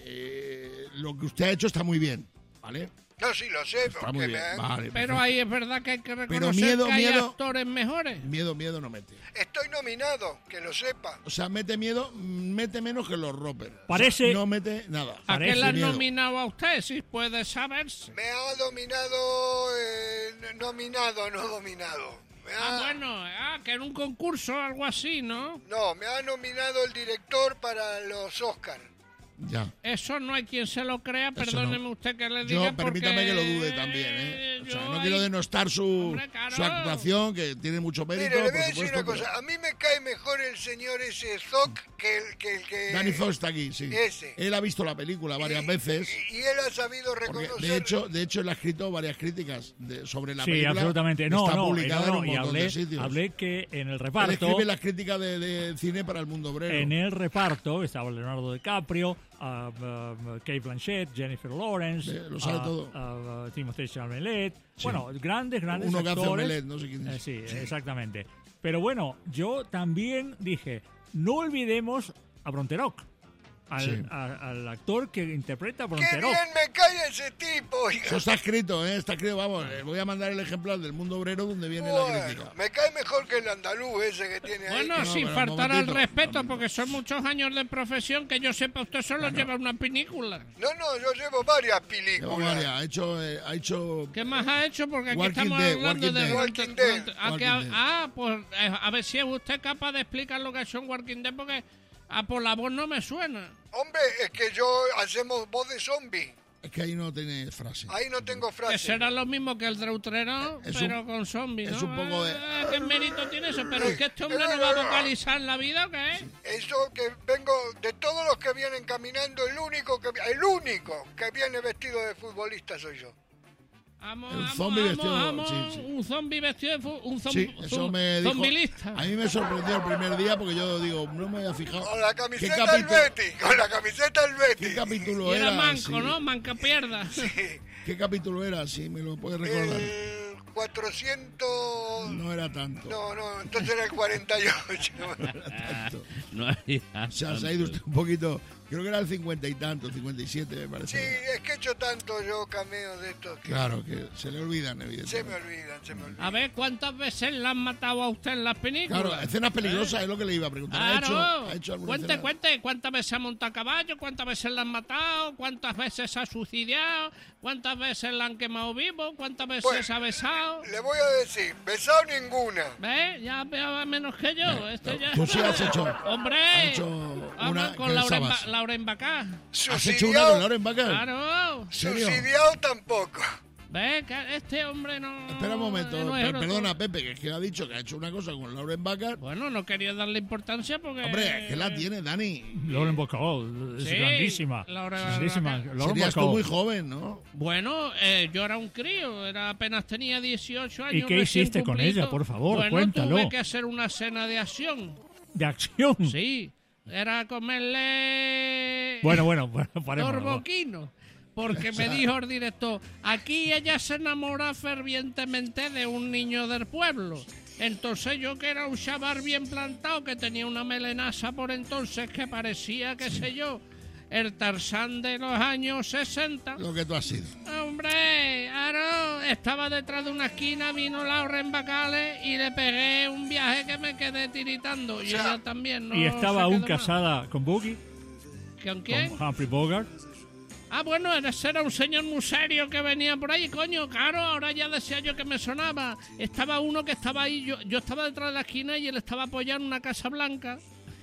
eh, lo que usted ha hecho está muy bien, ¿vale? No, sí lo sé, Está porque muy me bien, han- vale. Pero ahí es verdad que hay que reconocer Pero miedo, que hay miedo- actores mejores. Miedo, miedo no mete. estoy nominado, que lo sepa. O sea, mete miedo, mete menos que los roppers. Parece- O sea, no mete nada. ¿A qué Parece le han miedo. nominado a usted? Si puede saberse. Me ha dominado, eh, nominado, no dominado. Me ha- Ah, bueno, ah, que en un concurso o algo así, ¿no? No, me ha nominado el director para los Oscars. Ya. Eso no hay quien se lo crea, perdóneme no. usted que le diga Yo, permítame porque que lo dude también, ¿eh? O sea, yo no quiero ahí- denostar su, Hombre, claro. su actuación, que tiene mucho mérito, Mire, le voy por a decir supuesto. una cosa. pero- A mí me cae mejor el señor ese Zoc que el que... El que Danny Fox está aquí, sí. Ese. Él ha visto la película varias veces. Y, y él ha sabido Porque, reconocer... de hecho, de hecho, él ha escrito varias críticas de- sobre la Sí, película. absolutamente. No, está no, publicada no, no, en un y montón hablé, de sitios. hablé que en el Él reparto, escribe las críticas de, de cine para el mundo obrero. en el reparto estaba Leonardo DiCaprio, uh, uh, Kate Blanchett, Jennifer Lawrence, Sí, lo sabe uh, todo. uh, uh, Timothée Chalamet. Sí. Bueno, grandes, grandes Uno que hace actores. omelette, no sé quién es. Eh, sí, exactamente. Pero bueno, yo también dije, no olvidemos a Bronteroc, al, Sí. a- al actor que interpreta a ¡Qué Bronteroc. bien me cae ese tipo! oiga! Eso está escrito, ¿eh? Está escrito, vamos. Les voy a mandar el ejemplar del mundo obrero donde viene la Bueno, crítica. me cae mejor que el andaluz ese que tiene ahí. Bueno, No, sin pero un faltar al momentito, respeto, un porque son muchos años de profesión, que yo sepa, usted solo lleva una película. No, no, yo llevo varias Lleva películas. varias. Ha hecho, eh, ha hecho ¿Qué más ha hecho? Porque aquí Walking estamos Dead, hablando Walking de... Dead. Walking Dead. Ah, que- Walking Dead. ah, pues eh, a ver si es usted capaz de explicar lo que ha hecho en Walking Dead, porque ah, por la voz no me suena. Hombre, es que yo hacemos voz de zombie. Es que ahí no tiene frase. Ahí no tengo Que frase. será lo mismo que el Dreutrero, Es pero un- con zombies, es ¿no? un poco de- Ah, ¿qué mérito tiene eso? ¿Pero es que este hombre no va a vocalizar en la vida o qué? Eso que vengo, de todos los que vienen caminando, el único que el único que viene vestido de futbolista soy yo. Vamos, El vamos, zombie vamos, vestido- vamos, sí, sí. un zombie vestido de fu- un Sí, zombi- eso zum- me dijo. zombilista. A mí me sorprendió el primer día porque yo digo, no me había fijado. Con la ¿Qué camiseta del capítulo, Betis, con la camiseta del ¿Qué Betis. capítulo Y era era? manco, Sí. ¿no? Manca pierda. ¿Qué capítulo era? Si me lo puedes recordar. El cuatrocientos... No era tanto. No, no, entonces era el cuarenta y ocho. Tanto. No hay O sea, se ha ido usted un poquito. Creo que era el cincuenta y tanto, cincuenta y siete me Sí, parece. es que he hecho tanto yo cameos de estos que Claro, que se le olvidan, se me evidentemente. olvidan, se me olvidan. A ver, ¿cuántas veces la han matado a usted en las películas? Claro, escenas peligrosas es lo que le iba a preguntar. ¿Ha hecho, Claro. ha hecho alguna Cuente, escena? cuente, ¿cuántas veces ha montado a caballo? ¿Cuántas veces la han matado? ¿Cuántas veces se ha suicidado? ¿Cuántas veces la han quemado vivo? ¿Cuántas veces Bueno, se ha besado? Le voy a decir, besado ninguna. ¿Ves? Ya veo menos que yo. Este ya... Tú sí has hecho. ¡Hombre! has hecho Vamos una con que Lauren, besabas. ba Lauren Bacá. ¿Has hecho una con Lauren Bacall? Claro. ¿Serio? Subsidiado tampoco. ¿Ves? Que este hombre no... Espera un momento, no es per- euro- perdona Pepe, que es que ha dicho que ha hecho una cosa con Lauren Bacall. Bueno, no quería darle importancia porque... Hombre, es que la tiene, Dani. Lauren Bacall, es Sí, grandísima. Lauren grandísima. Bacall. Lauren Serías tú Bacall. muy joven, ¿no? Bueno, eh, yo era un crío, era apenas tenía dieciocho años. ¿Y qué recién hiciste con cumplido. ella? Por favor, bueno, cuéntalo. tuve que hacer una cena de acción. De acción. Sí, era comerle... Bueno, bueno, bueno, paremos. Torboquino. Porque me dijo el director, aquí ella se enamora fervientemente de un niño del pueblo. Entonces yo, que era un chaval bien plantado, que tenía una melenaza por entonces, que parecía, qué sé yo, el Tarzán de los años sesenta. Lo que tú has sido. Hombre, claro, estaba detrás de una esquina, vino Lauren Bacall y le pegué un viaje que me quedé tiritando. Y ella también, ¿no? Y estaba se aún quedó mal. casada con Boogie, ¿Con quién? con Humphrey Bogart. Ah, bueno, ese era un señor muy serio que venía por ahí, coño, claro, ahora ya decía yo que me sonaba. Estaba uno que estaba ahí, yo, yo estaba detrás de la esquina y él estaba apoyado en una casa blanca.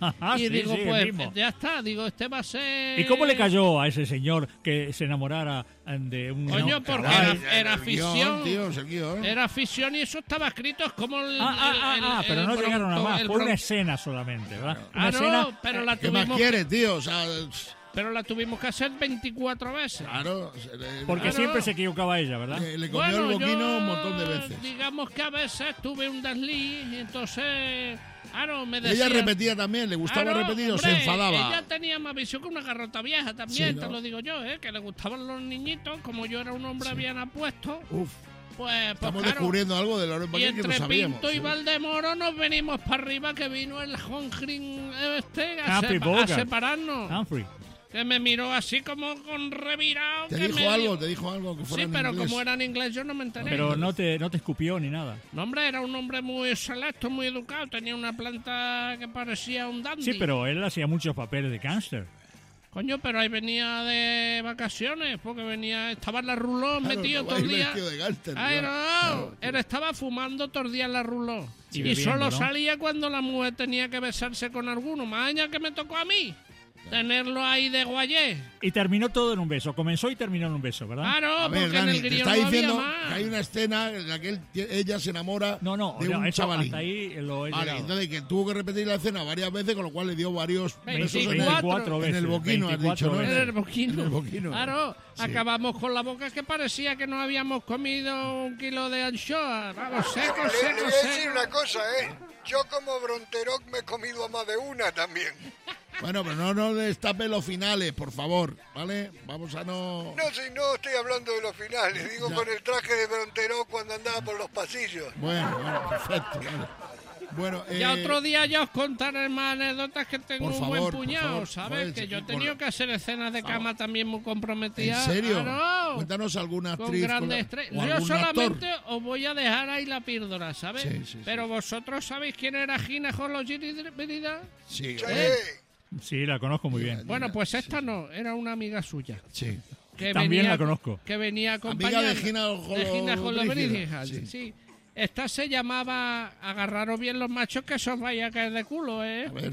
Ah, y sí, digo, sí, el pues mismo. ya está, digo, este va a ser... ¿Y cómo le cayó a ese señor que se enamorara de un... Coño, no, porque caray. era, era El guión, afición. tío, es el guión. Era afición y eso estaba escrito, es como el... Ah, ah, ah, el- ah, el- pero el no llegaron a bronco- más, el fue una bron- escena solamente, ¿verdad? Una Ah, escena... no, pero la ¿Qué más tuvimos, quieres, tío? O sea, pero la tuvimos que hacer veinticuatro veces. claro. se le- Porque Claro. siempre se equivocaba ella, ¿verdad? Le, le comió Bueno, el boquino yo, un montón de veces. digamos que a veces tuve un desliz y entonces, claro, me decía... Ella repetía también, le gustaba Claro, repetir o se hombre, enfadaba. Ella tenía más visión que una garrota vieja también, Sí, te ¿no? lo digo yo, ¿eh? Que le gustaban los niñitos, como yo era un hombre bien apuesto, Uf, pues, pues estamos claro. descubriendo algo de Loren Y Baquer que no entre sabíamos. Pinto y ¿eh? Valdemoro nos venimos para arriba, que vino el Hongrin este a, Humphrey sepa- a Bogart. separarnos. Humphrey. Que me miró así como con revirado. ¿Te que dijo me algo? dio- ¿Te dijo algo que fuera Sí, en pero inglés? como era en inglés yo no me enteré. Pero no te, no te escupió ni nada. No, hombre, era un hombre muy selecto, muy educado. Tenía una planta que parecía un dandy. Sí, pero él hacía muchos papeles de gángster. Coño, pero ahí venía de vacaciones, porque venía, estaba en la rulón Claro, metido no todo el vais día. vestido de gángster, Ay, tío. no, Claro, él estaba fumando todo el día en la rulón. Y Y, bebiendo, solo ¿no? salía cuando la mujer tenía que besarse con alguno. Maña que me tocó a mí. Tenerlo ahí de guayé. Y terminó todo en un beso. Comenzó y terminó en un beso, ¿verdad? Claro, A ver, porque en Dani, el te griego está no había diciendo más. que hay una escena en la que él- ella se enamora No, no, de no, un eso chavalín. hasta ahí lo he Vale, llegado. entonces que tuvo que repetir la escena varias veces, con lo cual le dio varios besos en el, veinticuatro en veces. el boquino, has dicho, ¿no? En el boquino. En el boquino. Claro, Sí. acabamos con la boca que parecía que no habíamos comido un kilo de anchoas. Vamos, seco, Le, le seco, voy a decir seco. una cosa, ¿eh? Yo como Bronteroc me he comido a más de una también. Bueno, pero no nos destape los finales, por favor, ¿vale? Vamos a no... No, si no estoy hablando de los finales, digo Ya. con el traje de Bronteroc cuando andaba por los pasillos. Bueno, bueno, perfecto, vale. Bueno, eh, Ya otro día ya os contaré más anécdotas que tengo por un favor, buen por puñado, favor, ¿sabes? joder, que sí, yo he por- tenido que hacer escenas de cama también muy ¿en comprometidas. serio? Claro. Cuéntanos alguna Con actriz grandes la- estrellas. o Yo algún solamente actor. os voy a dejar ahí la píldora, ¿sabes? Sí, sí, sí. Pero vosotros sabéis quién era Gina Hologirida. Sí, Sí. eh, Sí, la conozco muy bien. Bueno, pues esta no, era una amiga suya. sí. Que También venía, la conozco. Que venía Amiga acompañada. de Gina de Gina Holobrígida, Holobrígida, sí. sí. Esta se llamaba, agarraros bien los machos que eso os vaya a caer de culo, ¿eh? A ver,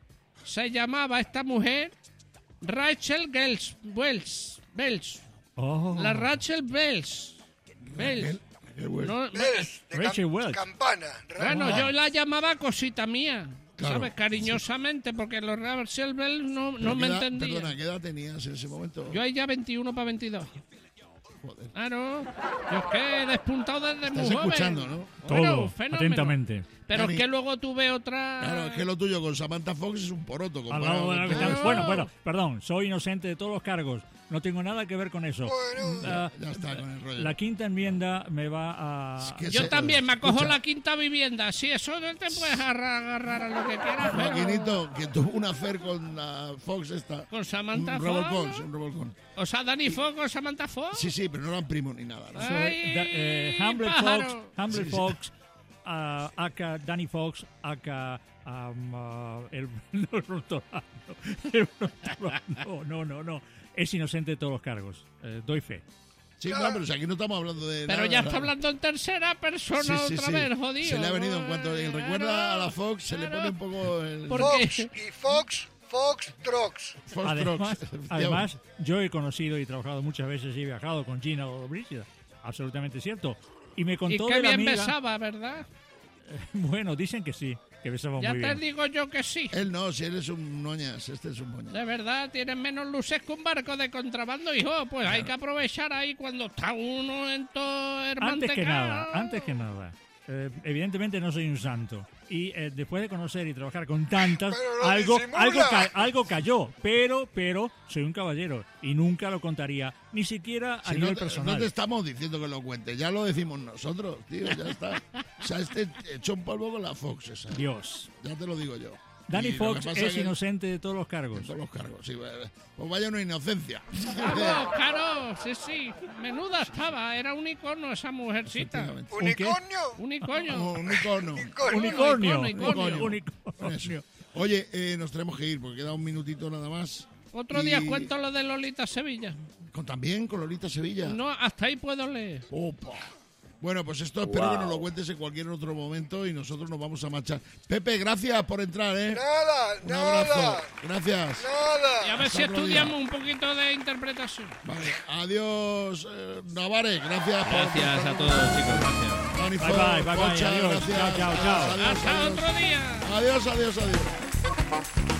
Se llamaba esta mujer Rachel Wells. Wells. Wells. Oh. La Rachel Wells. Wells. qué bueno. No, Bells, de Rachel cam- Welch. campana. bueno, yo la llamaba cosita mía. Claro. ¿Sabes? Cariñosamente, porque los Rachel Wells no, no Pero me ¿qué edad- entendían. Perdona, ¿qué edad tenías en ese momento? Yo ahí ya veintiuno para veintidós. Joder. Claro. Yo es que he despuntado desde muy Estás joven. escuchando, ¿no? Todo, Bueno, fenómeno. atentamente. Pero Dani. es que luego tuve otra... Claro, es que lo tuyo con Samantha Fox es un poroto. Al comparado lado de la con que todo. tal- Bueno, bueno, perdón, soy inocente de todos los cargos. No tengo nada que ver con eso. Bueno, Ah, Ya está con el rollo. la quinta enmienda me va a... Es que Yo se- también me acojo escucha, la quinta vivienda. Sí, eso no te puedes agarrar, agarrar a lo que quieras. pero- Joaquinito, que tuvo un affair con la Fox esta. Con Samantha un Fox. revolcón, sí, un revolcón. O sea, Dani Fox con Samantha Fox. Sí, sí, pero no eran primos ni nada. ¿no? Ah. Soy Ay, da- eh, Hamlet pájaro. Fox, Hamlet Sí, sí. Fox, ah, acá Danny Fox, acá am, ah, el, no, el Brontorano. El Brontorano. No, no, no, no. Es inocente de todos los cargos. Eh, doy fe. Sí, claro, pero si aquí no estamos hablando de Pero nada, ya nada. está hablando en tercera persona Sí, sí, otra sí. vez, jodido. Se le ha venido en cuanto él recuerda a la Fox, se le Claro. pone un poco el ¿Por Fox qué? y Fox, Fox Trox. Fox Además, Trucks. además, yo he conocido y trabajado muchas veces y he viajado con Gina Brígida. Absolutamente cierto. Y me Y contó qué de la bien amiga... besaba, ¿verdad? Bueno, dicen que sí, que besaba Ya muy te bien. digo yo que sí. Él no, si él es un noñas, este es un moñas. De verdad, tienen menos luces que un barco de contrabando, hijo. Pues hay que aprovechar ahí cuando está uno en todo el Antes que mantecado. nada, antes que nada. eh, evidentemente no soy un santo. Y eh, después de conocer y trabajar con tantas, Pero lo algo, disimula. algo, ca- algo cayó. Pero, pero, soy un caballero y nunca lo contaría, ni siquiera a Si nivel no, te, personal. no te estamos diciendo que lo cuentes, ya lo decimos nosotros, tío, ya está. O sea, este echó un polvo con la Fox esa. Dios. Ya te lo digo yo. Danny Y lo Fox que pasa es que- inocente de todos los cargos. de todos los cargos, sí. Pues vaya una inocencia. Vamos, claro, sí, sí. Menuda estaba, era un icono esa mujercita. Efectivamente. ¿Un qué? ¿Unicornio? Un icono. Un icono. Unicornio. Unicornio. Unicornio, Unicornio. Eso. Oye, eh, nos tenemos que ir porque queda un minutito nada más. Otro Y- día cuento lo de Lolita Sevilla. Con, también con Lolita Sevilla. No, hasta ahí puedo leer. Opa. Bueno, pues esto espero Wow. que nos lo cuentes en cualquier otro momento y nosotros nos vamos a marchar. Pepe, gracias por entrar, ¿eh? Nada, Un nada, abrazo. Gracias. nada. Y a ver si Hasta otro día. estudiamos un poquito de interpretación. Vale, adiós, eh, Navarre, gracias. por- Gracias a todos, chicos, gracias. Manifor, Bye, bye, bye, bye, Concha, adiós. gracias. Chao, chao, chao. Adiós, Hasta adiós. otro día. Adiós, adiós, adiós.